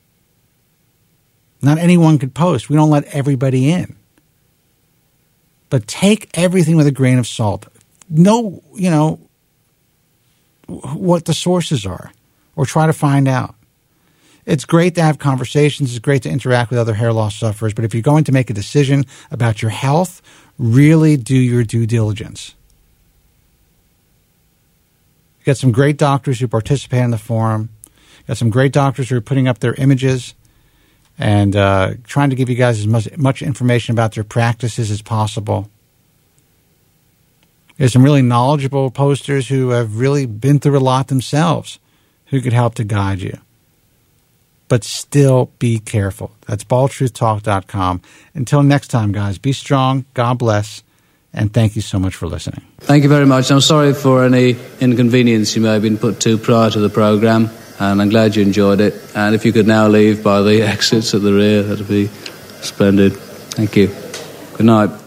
Not anyone could post. We don't let everybody in. But take everything with a grain of salt. Know, what the sources are, or try to find out. It's great to have conversations. It's great to interact with other hair loss sufferers. But if you're going to make a decision about your health, really do your due diligence. You got some great doctors who participate in the forum. You got some great doctors who are putting up their images and trying to give you guys as much information about their practices as possible. There's some really knowledgeable posters who have really been through a lot themselves who could help to guide you. But still be careful. That's baldtruthtalk.com. Until next time, guys, be strong, God bless, and thank you so much for listening. Thank you very much. I'm sorry for any inconvenience you may have been put to prior to the programme, and I'm glad you enjoyed it. And if you could now leave by the exits at the rear, that would be splendid. Thank you. Good night.